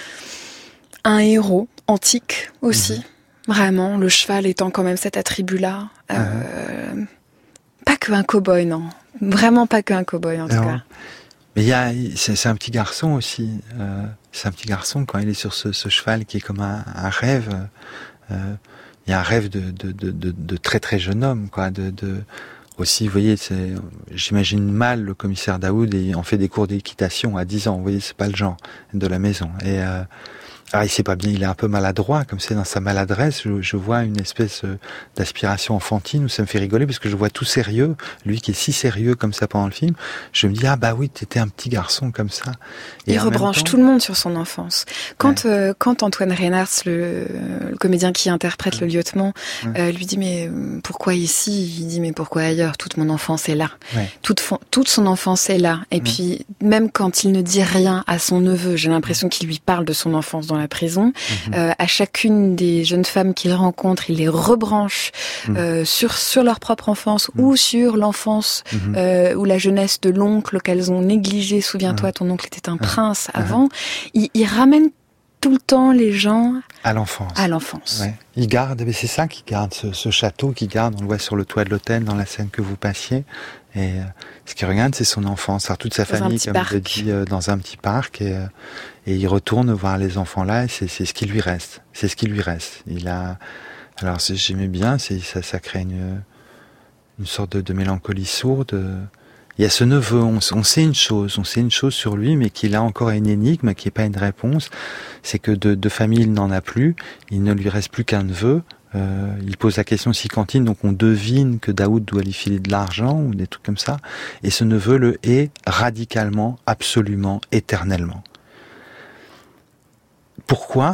un héros antique aussi, mmh. vraiment, le cheval étant quand même cet attribut-là. Euh... Mmh. Pas que un cow-boy, non. Vraiment pas que un cow-boy, en non. tout cas. Mais il y a, c'est, c'est un petit garçon aussi. Euh, c'est un petit garçon quand il est sur ce, ce cheval qui est comme un, un rêve. Euh, il y a un rêve de, de, de, de, de très très jeune homme, quoi. De, de aussi, vous voyez, c'est, j'imagine mal le commissaire Daoud et on fait des cours d'équitation à dix ans. Vous voyez, c'est pas le genre de la maison. Et euh, Alors il sait pas bien, il est un peu maladroit, comme c'est dans sa maladresse, je, je vois une espèce d'aspiration enfantine où ça me fait rigoler parce que je vois tout sérieux, lui qui est si sérieux comme ça pendant le film, je me dis ah bah oui, t'étais un petit garçon comme ça. Et il rebranche temps... tout le monde sur son enfance. Quand ouais. euh, quand Antoine Reynards, le, le comédien qui interprète ouais. le lieutenant, ouais. euh, lui dit mais pourquoi ici ? Il dit mais pourquoi ailleurs ? Toute mon enfance est là. Ouais. Toute toute son enfance est là. Et ouais. puis même quand il ne dit rien à son neveu, j'ai l'impression qu'il lui parle de son enfance dans la prison. Mmh. Euh, à chacune des jeunes femmes qu'il rencontre, il les rebranche mmh. euh, sur sur leur propre enfance mmh. ou sur l'enfance mmh. euh, ou la jeunesse de l'oncle qu'elles ont négligé. Souviens-toi, mmh. ton oncle était un mmh. prince avant. Mmh. Il, il ramène tout le temps les gens à l'enfance. À l'enfance. Ouais. Il garde, mais c'est ça qui garde ce, ce château, qui garde. On le voit sur le toit de l'hôtel dans la scène que vous passiez. Et euh, ce qu'il regarde, c'est son enfance. Alors toute sa dans famille, comme je le dis, euh, dans un petit parc. Et, euh, et il retourne voir les enfants là. Et c'est, c'est ce qui lui reste. C'est ce qui lui reste. Il a. Alors c'est, j'aimais bien. C'est ça, ça crée une une sorte de, de mélancolie sourde. Il y a ce neveu. On, on sait une chose. On sait une chose sur lui, mais qu'il a encore une énigme, qui n'est pas une réponse. C'est que de, de famille, il n'en a plus. Il ne lui reste plus qu'un neveu. Euh, il pose la question si cantine, donc on devine que Daoud doit lui filer de l'argent ou des trucs comme ça. Et ce neveu le hait radicalement, absolument, éternellement. Pourquoi ?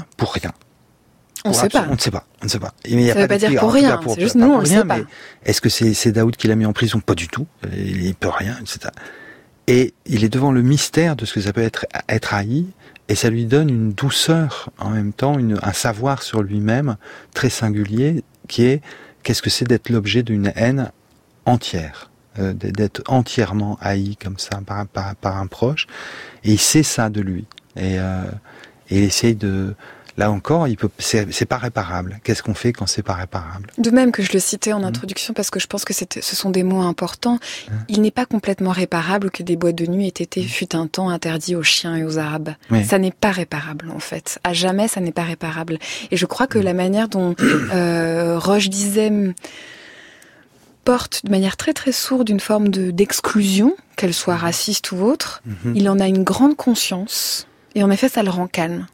Pour rien. On ne sait pas. On ne sait pas. On ne sait pas. Ça ne veut pas dire pour rien. Pour, c'est juste nous, on ne le sait pas. Est-ce que c'est, c'est Daoud qui l'a mis en prison ? Pas du tout. Il peut rien, et cetera. Et il est devant le mystère de ce que ça peut être être haï. Et ça lui donne une douceur, en même temps, une, un savoir sur lui-même très singulier, qui est qu'est-ce que c'est d'être l'objet d'une haine entière, euh, d'être entièrement haï comme ça par, par, par un proche. Et il sait ça de lui. Et, euh, et il essaye de... Là encore, il peut, c'est, c'est pas réparable. Qu'est-ce qu'on fait quand c'est pas réparable ? De même que je le citais en introduction, parce que je pense que c'est, ce sont des mots importants, mmh. il n'est pas complètement réparable que des boîtes de nuit aient été, mmh. fut un temps, interdits aux chiens et aux arabes. Oui. Ça n'est pas réparable, en fait. À jamais, ça n'est pas réparable. Et je crois que mmh. la manière dont euh, Roche Dizem porte de manière très très sourde une forme de, d'exclusion, qu'elle soit raciste ou autre, mmh. il en a une grande conscience, et en effet, ça le rend calme.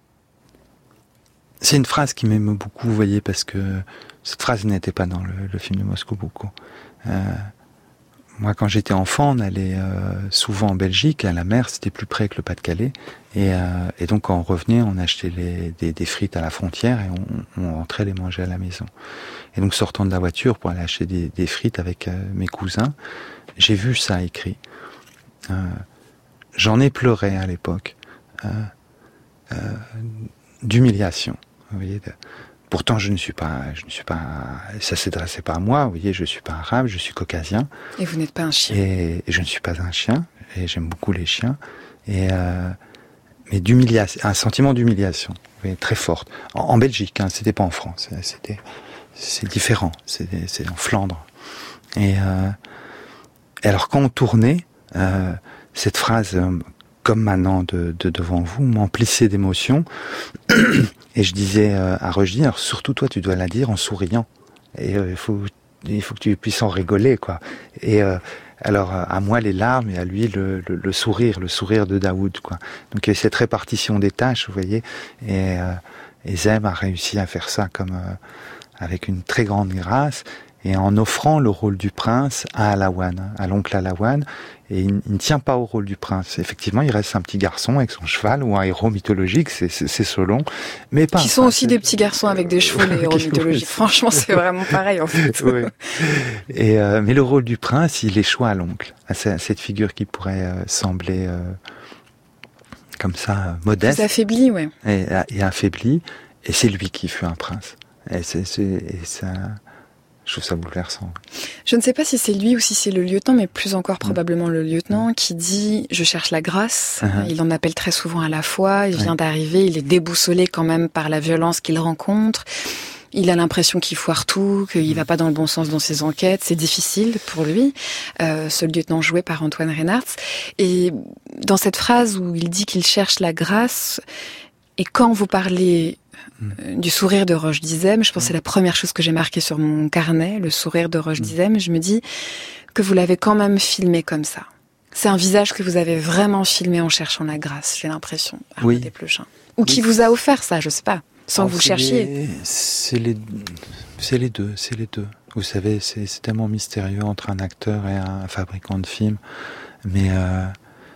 C'est une phrase qui m'aime beaucoup, vous voyez, parce que cette phrase n'était pas dans le, le film de Moscou beaucoup. Euh, moi, quand j'étais enfant, on allait euh, souvent en Belgique, à la mer, c'était plus près que le Pas-de-Calais, et, euh, et donc quand on revenait, on achetait les, des, des frites à la frontière et on, on rentrait les manger à la maison. Et donc sortant de la voiture pour aller acheter des, des frites avec euh, mes cousins, j'ai vu ça écrit. Euh, j'en ai pleuré à l'époque, euh, euh, d'humiliation. Vous voyez, de... Pourtant, je ne suis pas, je ne suis pas, ça s'adressait pas à moi. Vous voyez, je suis pas arabe, je suis caucasien. Et vous n'êtes pas un chien. Et, et je ne suis pas un chien. Et j'aime beaucoup les chiens. Et euh, mais d'humiliation, un sentiment d'humiliation, vous voyez, très forte. En, en Belgique, hein, c'était pas en France. C'était, c'est différent. C'est, c'est en Flandre. Et, euh, et alors, quand on tournait, euh, cette phrase. Euh, comme maintenant de, de devant vous, m'emplissait d'émotions. Et je disais euh, à Roche, alors surtout toi, tu dois la dire en souriant. Et euh, il faut, il faut que tu puisses en rigoler, quoi. Et euh, alors à moi les larmes et à lui le, le, le sourire, le sourire de Daoud, quoi. Donc il y a cette répartition des tâches, vous voyez. Et, euh, et Zem a réussi à faire ça comme euh, avec une très grande grâce. Et en offrant le rôle du prince à Alaouane, à l'oncle Alaouane, et il, il ne tient pas au rôle du prince. Effectivement, il reste un petit garçon avec son cheval, ou un héros mythologique, c'est, c'est, c'est Solon, mais pas. Qui sont aussi des petits garçons avec des chevaux, les héros mythologiques. Franchement, c'est vraiment pareil, en fait. Oui. Et, euh, mais le rôle du prince, il échoue à l'oncle, à cette figure qui pourrait euh, sembler euh, comme ça, euh, modeste. Plus affaibli, ouais. Et, et affaibli, et c'est lui qui fut un prince. Et c'est, c'est, et ça... Je trouve ça bouleversant. Je ne sais pas si c'est lui ou si c'est le lieutenant, mais plus encore probablement le lieutenant, qui dit « je cherche la grâce uh-huh. ». Il en appelle très souvent à la fois, il vient ouais. d'arriver, il est déboussolé quand même par la violence qu'il rencontre. Il a l'impression qu'il foire tout, qu'il ne va pas dans le bon sens dans ses enquêtes. C'est difficile pour lui, euh, ce lieutenant joué par Antoine Reynards. Et dans cette phrase où il dit qu'il cherche la grâce, et quand vous parlez... du sourire de Roche Dizem, je pense que c'est la première chose que j'ai marquée sur mon carnet, le sourire de Roche Dizem. Je me dis que vous l'avez quand même filmé comme ça. C'est un visage que vous avez vraiment filmé en cherchant la grâce, j'ai l'impression, Arnaud Oui. Desplechin. Ou Oui. qui vous a offert ça, je sais pas, sans Alors, que vous c'est cherchiez. les- C'est les, c'est les deux, c'est les deux. Vous savez, c'est, c'est tellement mystérieux entre un acteur et un fabricant de films. Mais euh,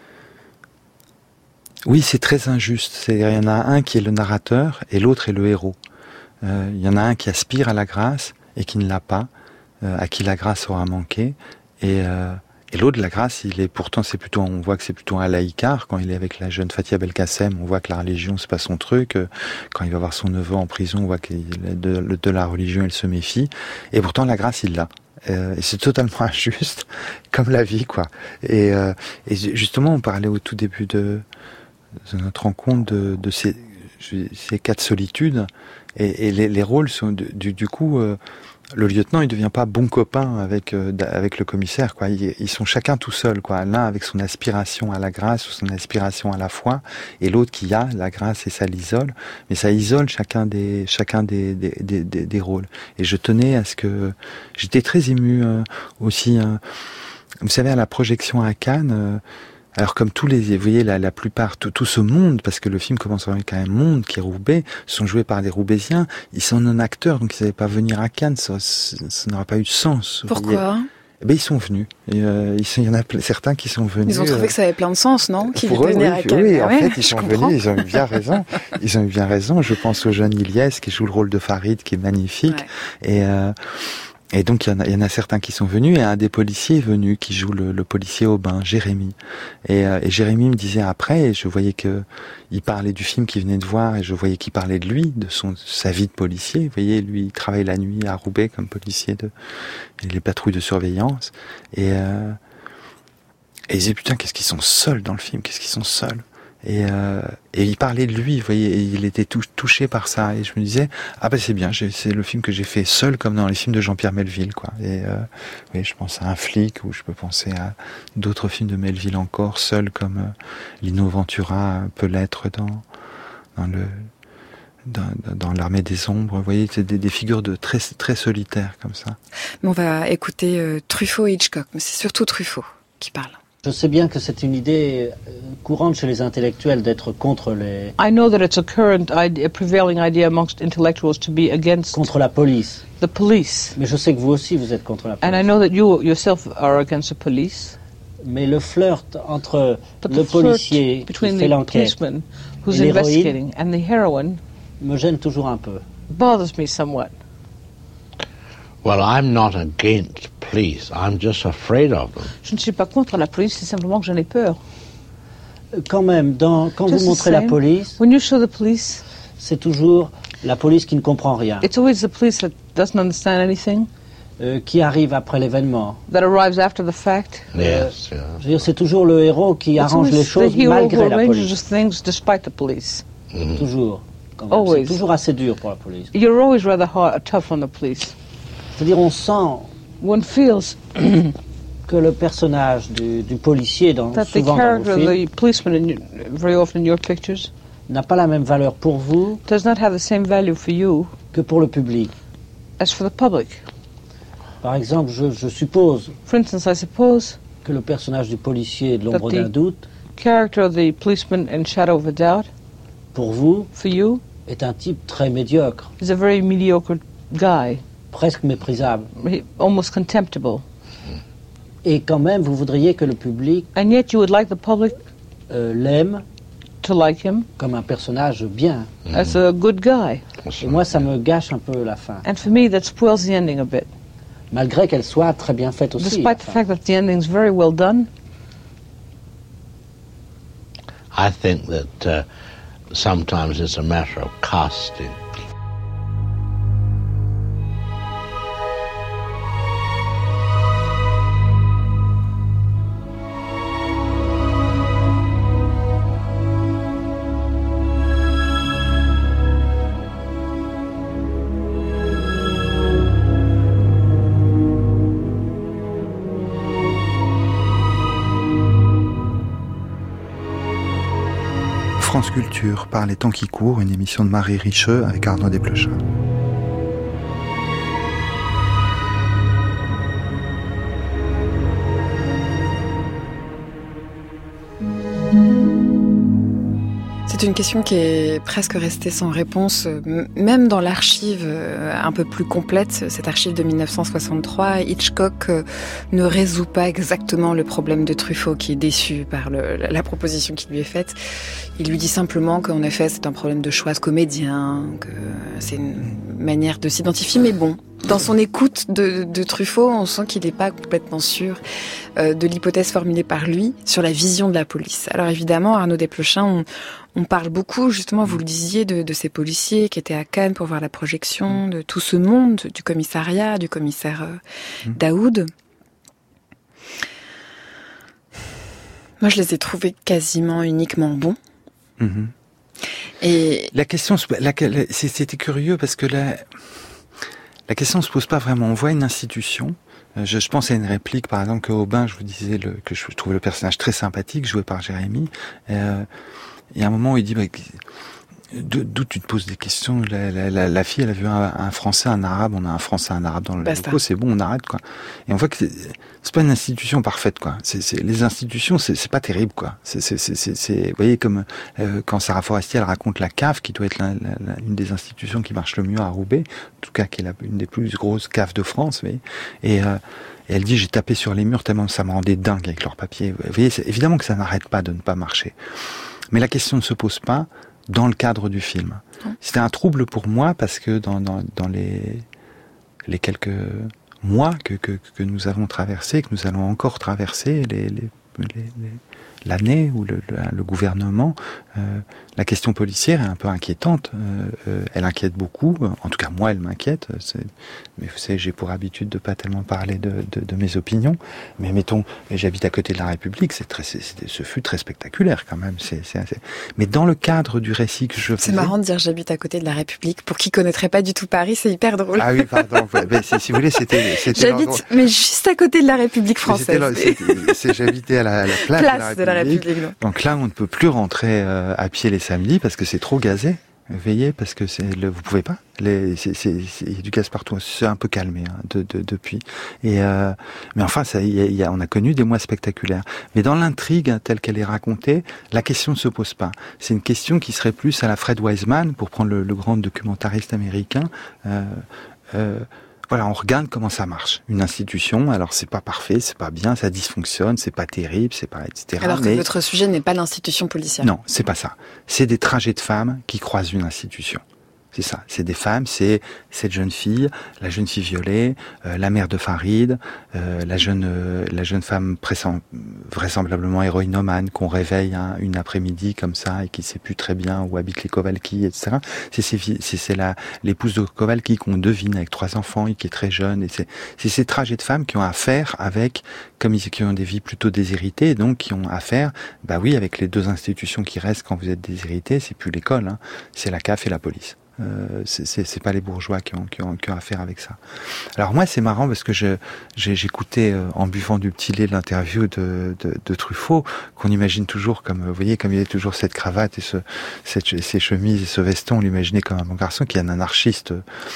oui, c'est très injuste. C'est, il y en a un qui est le narrateur et l'autre est le héros. Euh, il y en a un qui aspire à la grâce et qui ne l'a pas, euh, à qui la grâce aura manqué. Et, euh, et l'autre, la grâce, il est pourtant, c'est plutôt, on voit que c'est plutôt un laïcard. Quand il est avec la jeune Fatia Belkacem, on voit que la religion, c'est pas son truc. Quand il va voir son neveu en prison, on voit que de, de la religion, il se méfie. Et pourtant, la grâce, il l'a. Euh, et c'est totalement injuste, comme la vie, quoi. Et, euh, et justement, on parlait au tout début de, de notre rencontre de, de ces, ces quatre solitudes. Et, et les, les rôles sont, du, du coup, euh, le lieutenant, il devient pas bon copain avec euh, avec le commissaire, quoi. Ils, ils sont chacun tout seul, quoi. L'un avec son aspiration à la grâce ou son aspiration à la foi, et l'autre qui a la grâce et ça l'isole. Mais ça isole chacun des chacun des des, des, des, des rôles. Et je tenais à ce que j'étais très ému euh, aussi. Euh, vous savez, à la projection à Cannes. Euh, Alors comme tous les, vous voyez, la, la plupart, tout, tout ce monde, parce que le film commence avec un monde qui est roubaix, sont joués par des Roubaisiens, ils sont non-acteurs, donc ils n'avaient pas venir à Cannes, ça, ça n'aurait pas eu de sens. Pourquoi ? Eh ben, ils sont venus. Et, euh, ils sont, il y en a certains qui sont venus. Ils ont trouvé euh, que ça avait plein de sens, non ? Qu'ils pour eux, venaient oui, à Cannes. oui, en Ah ouais, fait, ils je sont comprends. venus, ils ont eu bien raison. Ils ont eu bien raison. Je pense au jeune Ilyes qui joue le rôle de Farid, qui est magnifique. Ouais. Et, euh, et donc, il y, en a, il y en a certains qui sont venus, et un des policiers est venu, qui joue le, le policier Aubin, Jérémy. Et, euh, et Jérémy me disait après, et je voyais que il parlait du film qu'il venait de voir, et je voyais qu'il parlait de lui, de son, de sa vie de policier. Vous voyez, lui, il travaille la nuit à Roubaix comme policier de, et les patrouilles de surveillance. Et, euh, et il disait, putain, qu'est-ce qu'ils sont seuls dans le film, qu'est-ce qu'ils sont seuls. Et, euh, et il parlait de lui, vous voyez, et il était tou- touché par ça. Et je me disais, ah ben c'est bien, j'ai, c'est le film que j'ai fait seul, comme dans les films de Jean-Pierre Melville, quoi. Et euh, oui, je pense à Un flic, ou je peux penser à d'autres films de Melville encore, seul, comme euh, Lino Ventura peut l'être dans dans le dans, dans l'Armée des Ombres. Vous voyez, c'est des, des figures de très très solitaires comme ça. Mais on va écouter euh, Truffaut et Hitchcock, mais c'est surtout Truffaut qui parle. Je sais bien que c'est une idée courante chez les intellectuels d'être contre les... I know that it's a current idea, a prevailing idea amongst intellectuals to be against contre la police. The police. Mais je sais que vous aussi vous êtes contre la police. And I know that you yourself are against the police. Mais le flirt entre But le the flirt policier qui between fait the l'enquête policeman who's et l'héroïne investigating and the heroine me gêne toujours un peu. bothers me somewhat. Well, I'm not against police. I'm just afraid of them. Je ne suis pas contre la police, c'est simplement que j'en ai peur. Quand même, dans, quand Just vous the montrez la same, police, when you show the police, c'est toujours la police qui ne comprend rien, it's always the police that doesn't understand anything, euh, qui arrive après l'événement. that arrives after the fact. Yes, yeah. Je veux dire, c'est toujours le héros qui It's arrange always les choses the hero malgré who la arranges police. things despite the police. Mm. Toujours. quand même. Always. C'est toujours assez dur pour la police. You're always rather hard, tough on the police. C'est-à-dire, on sent One feels que le personnage du, du policier, dans, that the souvent dans character vos of films, the policeman, in your, very often in your pictures, n'a pas la même valeur pour vous does not have the same value for you que pour le public. as for the public. Par exemple, je, je suppose For instance, I suppose que le personnage du policier de l'ombre That the- d'un doute, character of the policeman in Shadow of a Doubt, pour vous, for you, est un type très médiocre, is a very mediocre guy, presque méprisable. he- almost contemptible. Et quand même, vous voudriez que le public And yet you would like the public euh, l'aime to like him comme un personnage bien. as a good guy. Et moi, ça me gâche un peu la fin, And for me, that spoils the ending a bit. malgré qu'elle soit très bien faite aussi. la Despite the fin. fact that the ending's very well done, I think that uh, sometimes it's a matter of casting. France Culture, par les temps qui courent, une émission de Marie Richeux avec Arnaud Desplechin. C'est une question qui est presque restée sans réponse, même dans l'archive un peu plus complète, cette archive de dix-neuf cent soixante-trois, Hitchcock ne résout pas exactement le problème de Truffaut, qui est déçu par le, la proposition qui lui est faite. Il lui dit simplement qu'en effet c'est un problème de choix de comédien, que c'est une manière de s'identifier, mais bon, dans son écoute de, de Truffaut, on sent qu'il n'est pas complètement sûr euh, de l'hypothèse formulée par lui sur la vision de la police. Alors évidemment, Arnaud Desplechin, on, on parle beaucoup, justement, vous le disiez, de, de ces policiers qui étaient à Cannes pour voir la projection, de tout ce monde, du commissariat, du commissaire euh, Daoud. Moi, je les ai trouvés quasiment uniquement bons. Mmh. Et la question, la, c'était curieux parce que la, la question se pose pas vraiment. On voit une institution. Je, je pense à une réplique, par exemple, que Aubin, je vous disais le, que je trouvais le personnage très sympathique, joué par Jérémy. Euh, il y a un moment où il dit, bah, d'où tu te poses des questions. La, la, la, la fille, elle a vu un, un Français, un Arabe. On a un Français, un Arabe dans le locaux, c'est bon, on arrête, quoi. Et on voit que c'est, c'est pas une institution parfaite, quoi. C'est, c'est les institutions, c'est, c'est pas terrible, quoi. C'est, c'est, c'est, c'est, c'est vous voyez, comme euh, quand Sarah Forestier, elle raconte la cave, qui doit être la, la, la, une des institutions qui marche le mieux à Roubaix, en tout cas, qui est la, une des plus grosses caves de France, vous voyez. Et euh, Et elle dit, j'ai tapé sur les murs tellement ça me rendait dingue avec leurs papiers. Vous voyez, c'est, évidemment que ça n'arrête pas de ne pas marcher. Mais la question ne se pose pas dans le cadre du film. C'était un trouble pour moi parce que dans, dans, dans les, les quelques mois que, que, que nous avons traversés, que nous allons encore traverser, les, les, les, les, l'année où le, le, le gouvernement, euh, la question policière est un peu inquiétante. Euh, euh, elle inquiète beaucoup. En tout cas, moi, elle m'inquiète. C'est, mais vous savez, j'ai pour habitude de pas tellement parler de, de, de mes opinions. Mais mettons, j'habite à côté de la République. C'est très, c'est, c'est, ce fut très spectaculaire quand même. C'est, c'est, c'est... Mais dans le cadre du récit que je faisais... C'est marrant de dire j'habite à côté de la République. Pour qui connaîtrait pas du tout Paris, c'est hyper drôle. Ah oui, pardon. Mais si, si vous voulez, c'était... c'était j'habite, mais juste à côté de la République française. Là, c'était, c'est, j'habitais à la, à la place, place de la République. De la République Donc là, on ne peut plus rentrer euh, à pied les samedis parce que c'est trop gazé. Veillez parce que c'est le, vous pouvez pas. Les, c'est, c'est, c'est, il y a du gaz partout. C'est un peu calmé hein, de, de, depuis. Et euh, mais enfin, ça, y a, y a, on a connu des mois spectaculaires. Mais dans l'intrigue hein, telle qu'elle est racontée, la question ne se pose pas. C'est une question qui serait plus à la Fred Wiseman, pour prendre le, le grand documentariste américain. Euh, euh, Voilà, on regarde comment ça marche. Une institution, alors c'est pas parfait, c'est pas bien, ça dysfonctionne, c'est pas terrible, c'est pas, et cetera. Alors que mais... votre sujet n'est pas l'institution policière. Non, c'est pas ça. C'est des trajets de femmes qui croisent une institution. C'est ça. C'est des femmes, c'est cette jeune fille, la jeune fille violée, euh, la mère de Farid, euh, la jeune, euh, la jeune femme pressant, vraisemblablement héroïnomane qu'on réveille hein, une après-midi comme ça et qui sait plus très bien où habitent les Kowalki, et cetera. C'est, c'est, c'est, c'est la, l'épouse de Kowalki qu'on devine avec trois enfants et qui est très jeune. Et c'est, c'est ces trajets de femmes qui ont affaire avec, comme ils qui ont des vies plutôt déshéritées, donc qui ont affaire, bah oui, avec les deux institutions qui restent quand vous êtes déshérité, c'est plus l'école, hein, c'est la C A F et la police. Euh, c'est, c'est, c'est pas les bourgeois qui ont, qui ont, qui ont affaire avec ça. Alors moi c'est marrant parce que je, j'ai, j'écoutais euh, en buvant du petit lait l'interview de, de, de Truffaut, qu'on imagine toujours comme, vous voyez, comme il a toujours cette cravate et ce, cette, ces chemises et ce veston, on l'imaginait comme un bon garçon qui est un anarchiste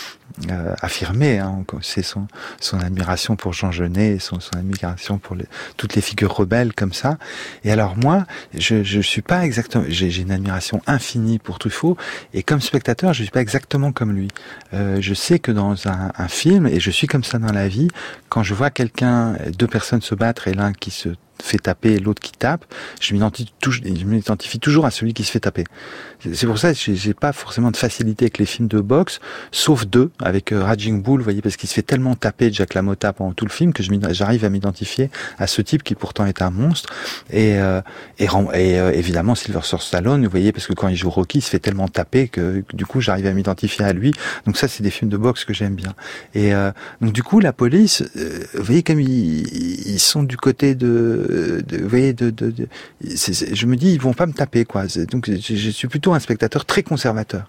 euh, affirmé. Hein, c'est son, son admiration pour Jean Genet, son, son admiration pour les, toutes les figures rebelles comme ça. Et alors moi, je, je suis pas exactement, j'ai, j'ai une admiration infinie pour Truffaut et comme spectateur, je suis pas exactement comme lui. Euh, je sais que dans un, un film, et je suis comme ça dans la vie, quand je vois quelqu'un, deux personnes se battre et l'un qui se fait taper et l'autre qui tape, je m'identifie, toujours, je m'identifie toujours à celui qui se fait taper. C'est pour ça que j'ai, j'ai pas forcément de facilité avec les films de boxe, sauf deux, avec euh, Raging Bull, vous voyez, parce qu'il se fait tellement taper de Jack LaMotta pendant tout le film que je j'arrive à m'identifier à ce type qui pourtant est un monstre. Et, euh, et, et euh, évidemment Sylvester Stallone, vous voyez, parce que quand il joue Rocky, il se fait tellement taper que, que du coup j'arrive à m'identifier à lui. Donc ça, c'est des films de boxe que j'aime bien. Et euh, donc du coup, la police, euh, vous voyez, comme ils, ils sont du côté de De, vous voyez, de, de, de c'est, c'est, je me dis, ils vont pas me taper, quoi. C'est, donc, je, je suis plutôt un spectateur très conservateur.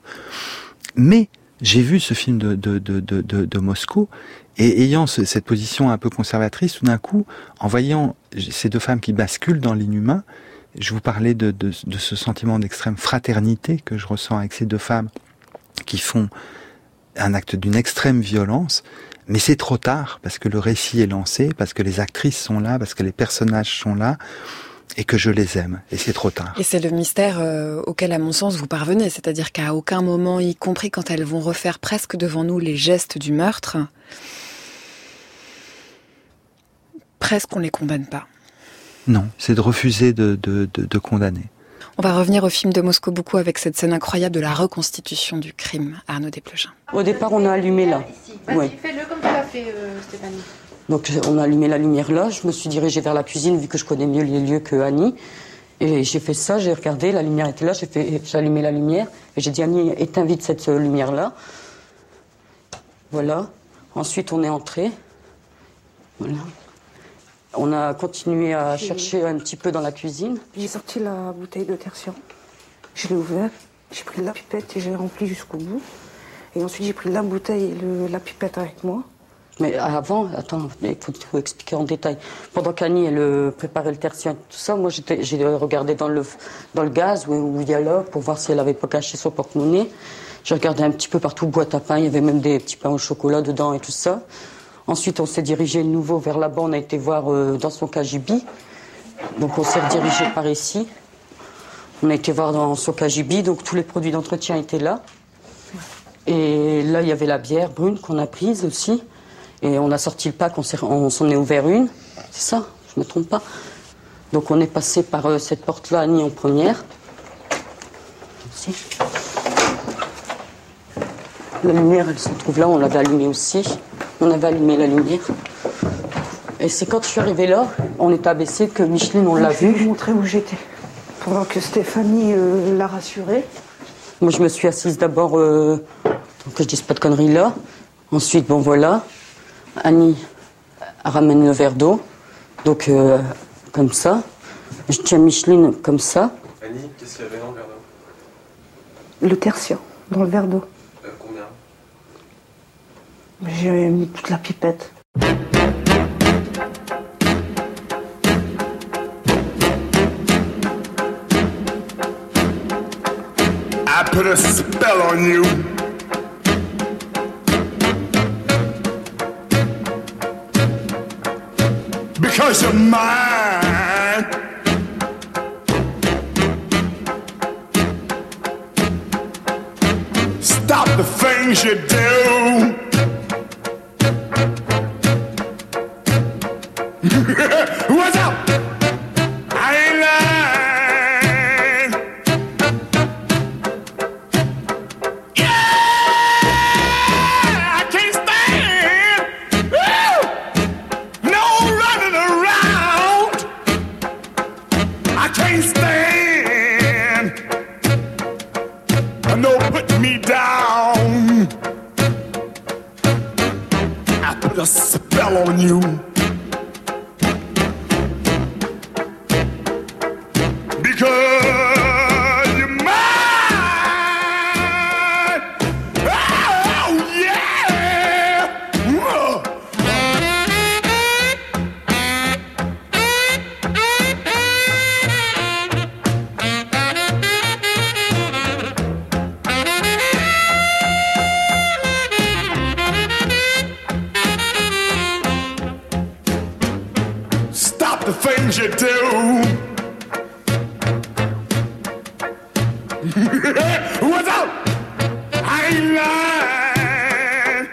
Mais j'ai vu ce film de, de, de, de, de, de Moscou, et ayant ce, cette position un peu conservatrice, tout d'un coup, en voyant ces deux femmes qui basculent dans l'inhumain, je vous parlais de, de, de ce sentiment d'extrême fraternité que je ressens avec ces deux femmes qui font un acte d'une extrême violence. Mais c'est trop tard, parce que le récit est lancé, parce que les actrices sont là, parce que les personnages sont là. et que je les aime, et c'est trop tard. Et c'est le mystère euh, auquel, à mon sens, vous parvenez, c'est-à-dire qu'à aucun moment, y compris quand elles vont refaire presque devant nous les gestes du meurtre, presque on les condamne pas. Non, c'est de refuser de, de, de, de condamner. On va revenir au film de Moscou Beaucoup avec cette scène incroyable de la reconstitution du crime, Arnaud Desplechin. Au départ, on a allumé là. Vas-y, ouais. fais-le comme tu l'as fait, euh, Stéphanie. Donc on a allumé la lumière là, je me suis dirigée vers la cuisine vu que je connais mieux les lieux que Annie. Et j'ai fait ça, j'ai regardé, la lumière était là, j'ai, fait, j'ai allumé la lumière. Et j'ai dit Annie, éteins vite cette euh, lumière-là. Voilà. Ensuite on est entré. Voilà. On a continué à j'ai... chercher un petit peu dans la cuisine. J'ai sorti la bouteille de tertian. Je l'ai ouverte, j'ai pris la pipette et j'ai rempli jusqu'au bout. Et ensuite j'ai pris la bouteille et le, la pipette avec moi. Mais avant, attends, il faut, faut expliquer en détail. Pendant qu'Annie, elle préparait le tertian et tout ça, moi j'étais, j'ai regardé dans le, dans le gaz où, où il y a là pour voir si elle avait pas caché son porte-monnaie. J'ai regardé un petit peu partout, boîte à pain, il y avait même des petits pains au chocolat dedans et tout ça. Ensuite, on s'est dirigé de nouveau vers là-bas, on a été voir euh, dans son K G B. Donc on s'est redirigé par ici. On a été voir dans son K G B, donc tous les produits d'entretien étaient là. Et là, il y avait la bière brune qu'on a prise aussi. Et on a sorti le pack, on, s'est, on s'en est ouvert une. C'est ça, je me trompe pas. Donc on est passé par euh, cette porte-là, Annie en première. Ici. La lumière, elle se trouve là, on l'avait allumée aussi. On avait allumé la lumière. Et c'est quand je suis arrivée là, on est abaissé, que Micheline, on l'a vu. Je vais vous montrer où j'étais. Pendant que Stéphanie euh, l'a rassurée. Moi, je me suis assise d'abord, euh, que je dise pas de conneries là. Ensuite, bon voilà. Annie ramène le verre d'eau. Donc, euh, comme ça. Je tiens Micheline comme ça. Annie, qu'est-ce qu'il y avait dans le verre d'eau? Le tertian, dans le verre d'eau. Euh, combien? J'ai mis toute la pipette. I put a spell on you. Because you're mine. Stop the things you do. What's up? I ain't lying. Yeah, I can't stand. Woo! No running around. I can't stand. No putting me down. I put a spell on you. Stop the things you do. What's up? I ain't lying.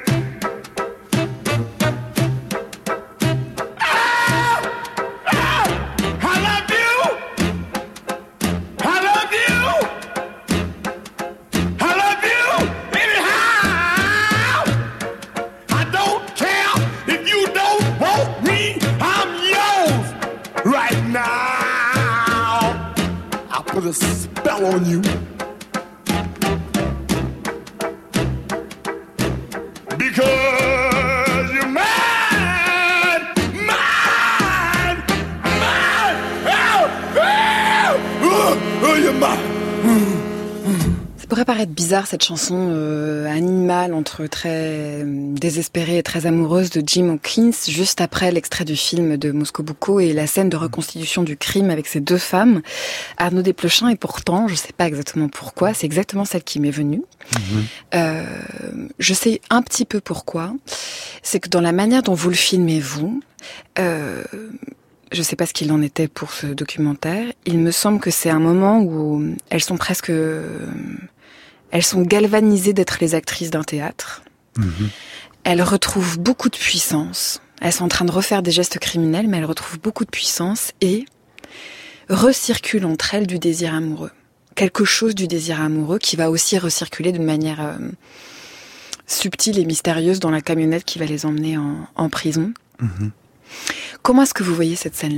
Oh, oh, I love you. I love you. I love you anyhow. I don't care if you don't want me. I'm yours right now. I'll put a spell on you. Because you're mine, mine, mine. Oh, oh, oh, you're mine. Ça pourrait paraître bizarre cette chanson euh, animale entre très euh, désespérée et très amoureuse de Jim Hawkins juste après l'extrait du film de Moscou Beaucoup et la scène de reconstitution du crime avec ces deux femmes, Arnaud Desplechin, et pourtant, je sais pas exactement pourquoi, c'est exactement celle qui m'est venue. Mmh. Euh, je sais un petit peu pourquoi. C'est que dans la manière dont vous le filmez, vous, euh, je sais pas ce qu'il en était pour ce documentaire, il me semble que c'est un moment où elles sont presque... Elles sont galvanisées d'être les actrices d'un théâtre. Mmh. Elles retrouvent beaucoup de puissance. Elles sont en train de refaire des gestes criminels, mais elles retrouvent beaucoup de puissance et recirculent entre elles du désir amoureux. Quelque chose du désir amoureux qui va aussi recirculer d'une manière euh, subtile et mystérieuse dans la camionnette qui va les emmener en, en prison. Mmh. Comment est-ce que vous voyez cette scène-là ?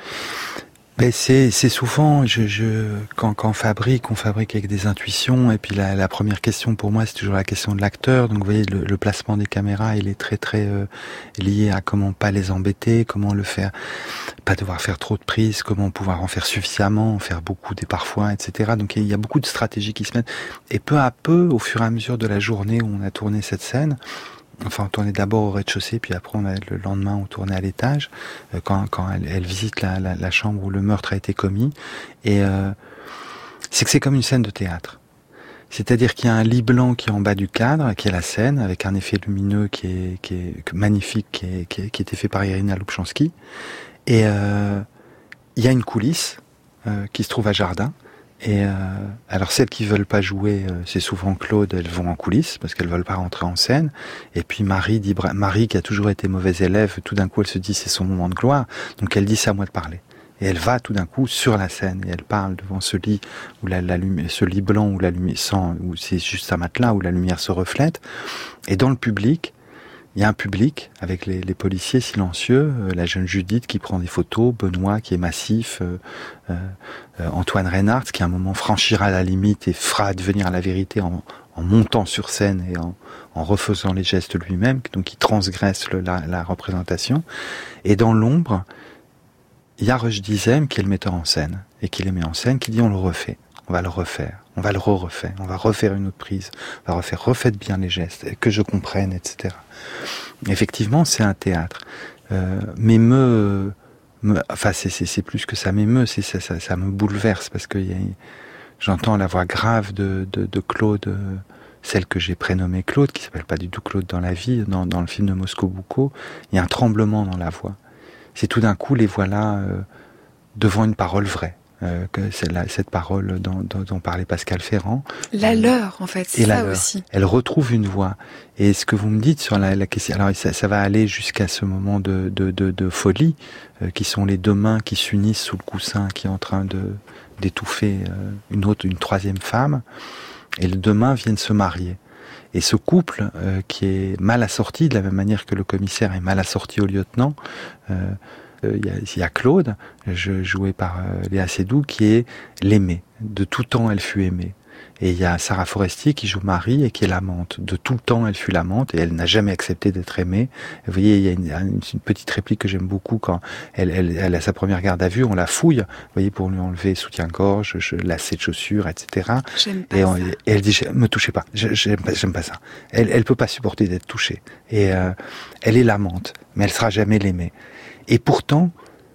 Ben c'est c'est souvent je je quand quand on fabrique on fabrique avec des intuitions et puis la la première question pour moi c'est toujours la question de l'acteur. Donc vous voyez le, le placement des caméras il est très très euh, lié à comment pas les embêter, comment le faire, pas devoir faire trop de prises, comment pouvoir en faire suffisamment, en faire beaucoup des parfois, et cetera. Donc il y a beaucoup de stratégies qui se mettent et peu à peu au fur et à mesure de la journée où on a tourné cette scène. Enfin, on tournait d'abord au rez-de-chaussée, puis après, on a, le lendemain, on tournait à l'étage, euh, quand, quand elle, elle visite la, la, la chambre où le meurtre a été commis. Et euh, c'est que c'est comme une scène de théâtre. C'est-à-dire qu'il y a un lit blanc qui est en bas du cadre, qui est la scène, avec un effet lumineux qui est, qui est magnifique, qui est, qui est, qui a été fait par Irina Lubchansky. Et euh, il y a une coulisse euh, qui se trouve à Jardin. Et euh, alors celles qui veulent pas jouer, euh, c'est souvent Claude, elles vont en coulisses parce qu'elles veulent pas rentrer en scène. Et puis Marie dit, Marie qui a toujours été mauvaise élève, tout d'un coup elle se dit c'est son moment de gloire, donc elle dit c'est à moi de parler. Et elle va tout d'un coup sur la scène et elle parle devant ce lit où la, la lumière, ce lit blanc où la lumière, sans, où c'est juste un matelas où la lumière se reflète. Et dans le public, il y a un public avec les, les policiers silencieux, euh, la jeune Judith qui prend des photos, Benoît qui est massif, euh, euh, Antoine Reinhardt qui à un moment franchira la limite et fera advenir la vérité en, en montant sur scène et en, en refaisant les gestes lui-même, donc il transgresse le, la, la représentation. Et dans l'ombre, il y a Roche Dizem qui est le metteur en scène et qui les met en scène, qui dit on le refait. On va le refaire, on va le re-refaire, on va refaire une autre prise, on va refaire, refaites bien les gestes, que je comprenne, et cetera. Effectivement, c'est un théâtre. Euh, m'émeut, me, enfin, c'est, c'est, c'est plus que ça m'émeut, c'est, ça, ça, ça me bouleverse, parce que y a, j'entends la voix grave de, de, de Claude, euh, celle que j'ai prénommée Claude, qui s'appelle pas du tout Claude dans la vie, dans, dans le film de Moscou Boucault, il y a un tremblement dans la voix. C'est tout d'un coup, les voilà euh, devant une parole vraie. Euh, que c'est la, cette parole dont, dont, dont parlait Pascal Ferrand. La leur, en fait, c'est et ça la aussi. Elle retrouve une voix. Et ce que vous me dites sur la, la question, alors ça, ça va aller jusqu'à ce moment de, de, de, de folie, euh, qui sont les deux mains qui s'unissent sous le coussin, qui est en train de d'étouffer euh, une autre, une troisième femme, et les deux mains viennent se marier. Et ce couple, euh, qui est mal assorti, de la même manière que le commissaire est mal assorti au lieutenant, euh, il y, a, il y a Claude, je, joué par euh, Léa Seydoux, qui est l'aimée. De tout temps, elle fut aimée. Et il y a Sarah Forestier qui joue Marie et qui est l'amante. De tout le temps, elle fut l'amante et elle n'a jamais accepté d'être aimée. Vous voyez, il y a une, une, une petite réplique que j'aime beaucoup quand elle, elle, elle a sa première garde à vue, on la fouille, vous voyez, pour lui enlever soutien-gorge, lacets de chaussures, et cetera. J'aime pas et, ça. on, et elle dit, me touchez pas, j'aime pas, j'aime pas ça. Elle, elle peut pas supporter d'être touchée. Et euh, elle est l'amante, mais elle sera jamais l'aimée. Et pourtant,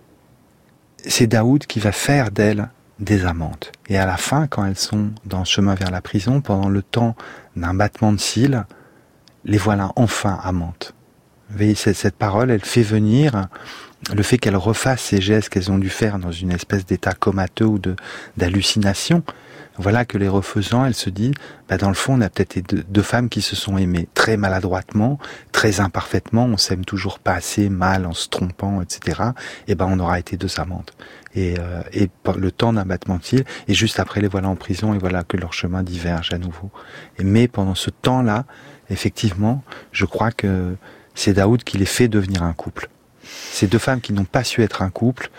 c'est Daoud qui va faire d'elle des amantes. Et à la fin, quand elles sont dans le chemin vers la prison, pendant le temps d'un battement de cils, les voilà enfin amantes. Vous voyez, cette parole, elle fait venir le fait qu'elles refassent ces gestes qu'elles ont dû faire dans une espèce d'état comateux ou de, d'hallucination. Voilà que les refaisant, elle se dit, bah dans le fond, on a peut-être deux, deux femmes qui se sont aimées très maladroitement, très imparfaitement, on s'aime toujours pas assez, mal, en se trompant, et cetera. Et ben, on aura été deux amantes. Et, euh, et le temps d'un battement de cils, et juste après, les voilà en prison, et voilà que leur chemin diverge à nouveau. Et, mais pendant ce temps-là, effectivement, je crois que c'est Daoud qui les fait devenir un couple. Ces deux femmes qui n'ont pas su être un couple,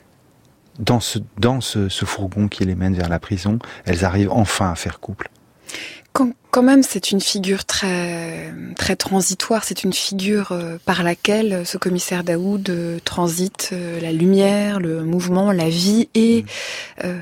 dans ce, dans ce, ce fourgon qui les mène vers la prison, elles arrivent enfin à faire couple. Quand, quand même, c'est une figure très, très transitoire. C'est une figure euh, par laquelle ce commissaire Daoud euh, transite euh, la lumière, le mouvement, la vie et euh,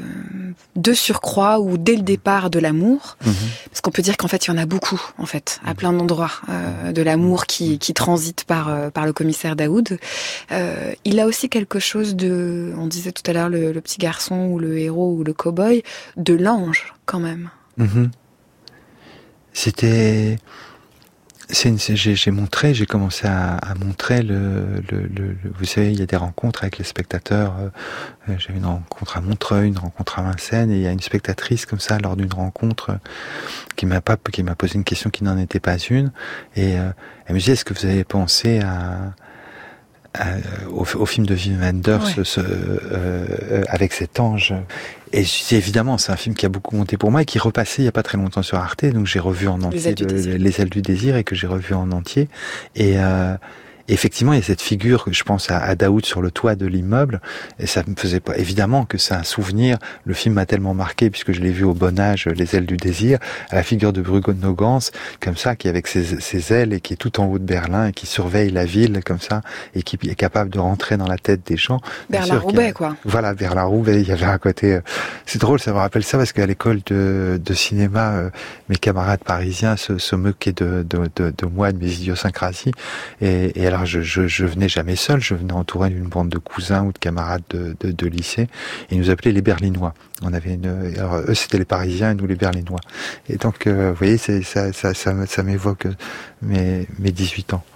de surcroît ou dès le départ de l'amour. Mmh. Parce qu'on peut dire qu'en fait, il y en a beaucoup, en fait, à plein d'endroits euh, de l'amour qui, qui transite par, euh, par le commissaire Daoud. Euh, il a aussi quelque chose de, on disait tout à l'heure, le, le petit garçon ou le héros ou le cow-boy, de l'ange quand même. Mmh. C'était, c'est une, c'est, j'ai, j'ai montré, j'ai commencé à, à montrer le, le, le, le, vous savez, il y a des rencontres avec les spectateurs. Euh, j'avais une rencontre à Montreuil, une rencontre à Vincennes, et il y a une spectatrice comme ça lors d'une rencontre euh, qui m'a pas, qui m'a posé une question qui n'en était pas une, et euh, elle me dit, est-ce que vous avez pensé à Euh, au, au film de Wim Wenders, ouais. ce, euh, euh, avec cet ange. Et c'est évidemment, c'est un film qui a beaucoup monté pour moi et qui repassait il y a pas très longtemps sur Arte, donc j'ai revu en entier Les ailes, le, les ailes du désir et que j'ai revu en entier. Et euh, effectivement, il y a cette figure, je pense à, à Daoud sur le toit de l'immeuble, et ça me faisait pas, évidemment que c'est un souvenir. Le film m'a tellement marqué, puisque je l'ai vu au bon âge, Les ailes du désir, à la figure de Bruno Ganz, comme ça, qui est avec ses, ses ailes et qui est tout en haut de Berlin, et qui surveille la ville, comme ça, et qui est capable de rentrer dans la tête des gens. Berlin-Roubaix, quoi. Voilà, Berlin-Roubaix, il y avait un côté, euh, c'est drôle, ça me rappelle ça, parce qu'à l'école de, de cinéma, euh, mes camarades parisiens se, se moquaient de, de, de, de moi, de mes idiosyncrasies, et, et alors je, je, je venais jamais seul, je venais entouré d'une bande de cousins ou de camarades de, de, de lycée, et ils nous appelaient les Berlinois. On avait une, alors eux c'était les Parisiens et nous les Berlinois. Et donc, euh, vous voyez, c'est, ça, ça, ça, ça m'évoque mes, mes dix-huit ans.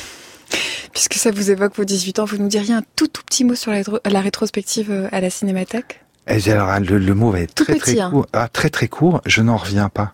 Puisque ça vous évoque vos dix-huit ans, vous nous diriez un tout tout petit mot sur la, la rétrospective à la Cinémathèque ? Et alors, le, le mot va être très, petit, très hein. court. Ah, très très court, je n'en reviens pas.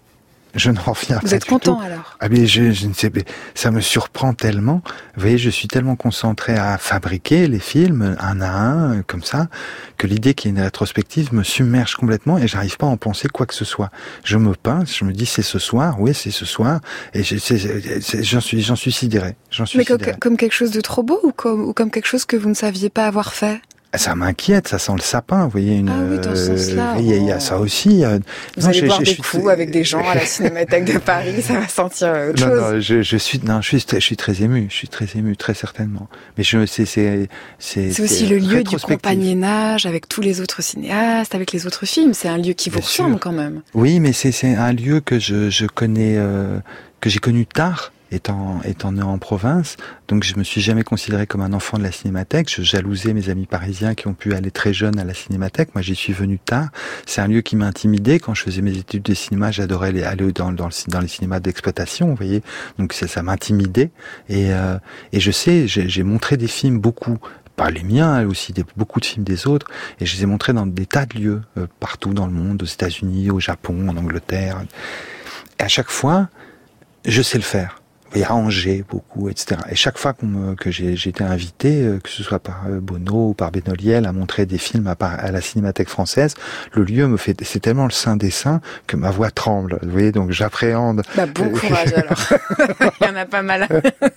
Je n'en reviens pas. Vous êtes content tout. alors? Ah mais je, je ne sais pas. Ça me surprend tellement. Vous voyez, je suis tellement concentré à fabriquer les films un à un, comme ça, que l'idée qu'il y ait une rétrospective me submerge complètement et j'arrive pas à en penser quoi que ce soit. Je me pince, je me dis c'est ce soir, oui c'est ce soir, et je, c'est, c'est, c'est, j'en suis, j'en suis sidéré. J'en suis mais sidéré. comme, comme quelque chose de trop beau ou comme, ou comme quelque chose que vous ne saviez pas avoir fait? Ça m'inquiète, ça sent le sapin, vous voyez. Une, ah oui, dans ce sens-là. Il y, y a ça aussi. Euh, vous non, allez je, boire je, des je, coups je, avec des gens à la Cinémathèque de Paris, ça va sentir autre non, chose. Non, je, je suis, non, je suis, je suis très ému, je suis très ému, très certainement. Mais je, c'est, c'est, c'est. C'est aussi le lieu du compagnonnage avec tous les autres cinéastes, avec les autres films. C'est un lieu qui vous Bien ressemble sûr. quand même. Oui, mais c'est, c'est un lieu que je, je connais, euh, que j'ai connu tard. Étant, étant né en province, donc je me suis jamais considéré comme un enfant de la Cinémathèque. Je jalousais mes amis parisiens qui ont pu aller très jeunes à la Cinémathèque. Moi, j'y suis venu tard. C'est un lieu qui m'a intimidé. Quand je faisais mes études de cinéma, j'adorais aller, aller dans, dans, le, dans les cinémas d'exploitation, vous voyez. Donc ça, ça m'intimidait. Et, euh, et je sais, j'ai, j'ai montré des films beaucoup. Pas les miens, aussi des, beaucoup de films des autres, et je les ai montrés dans des tas de lieux, euh, partout dans le monde, aux États-Unis, au Japon, en Angleterre. Et à chaque fois, je sais le faire. Et à Angers, beaucoup, et cetera. Et chaque fois qu'on me, que j'ai, j'ai été invité, euh, que ce soit par euh, Bono ou par Benoliel, à montrer des films à, à la Cinémathèque française, le lieu me fait, c'est tellement le saint des saints que ma voix tremble. Vous voyez, donc j'appréhende. Bah, bon courage alors. Il y en a pas mal.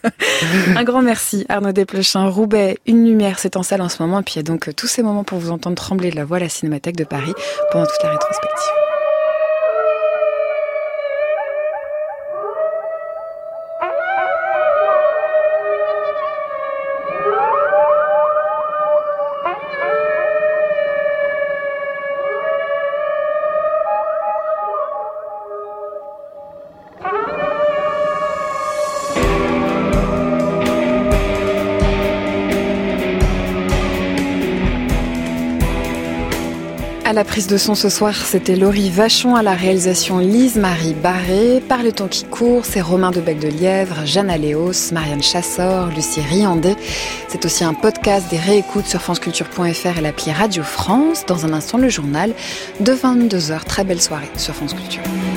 Un grand merci, Arnaud Desplechin. Roubaix, une lumière, c'est en salle en ce moment. Et puis il y a donc tous ces moments pour vous entendre trembler de la voix à la Cinémathèque de Paris pendant toute la rétrospective. À la prise de son ce soir, c'était Laurie Vachon, à la réalisation Lise-Marie Barré. Par le temps qui court, c'est Romain de Bec de Lièvre, Jeanne Aléos, Marianne Chassor, Lucie Riandé. C'est aussi un podcast des réécoutes sur franceculture point f r et l'appli Radio France. Dans un instant, le journal de vingt-deux heures. Très belle soirée sur France Culture.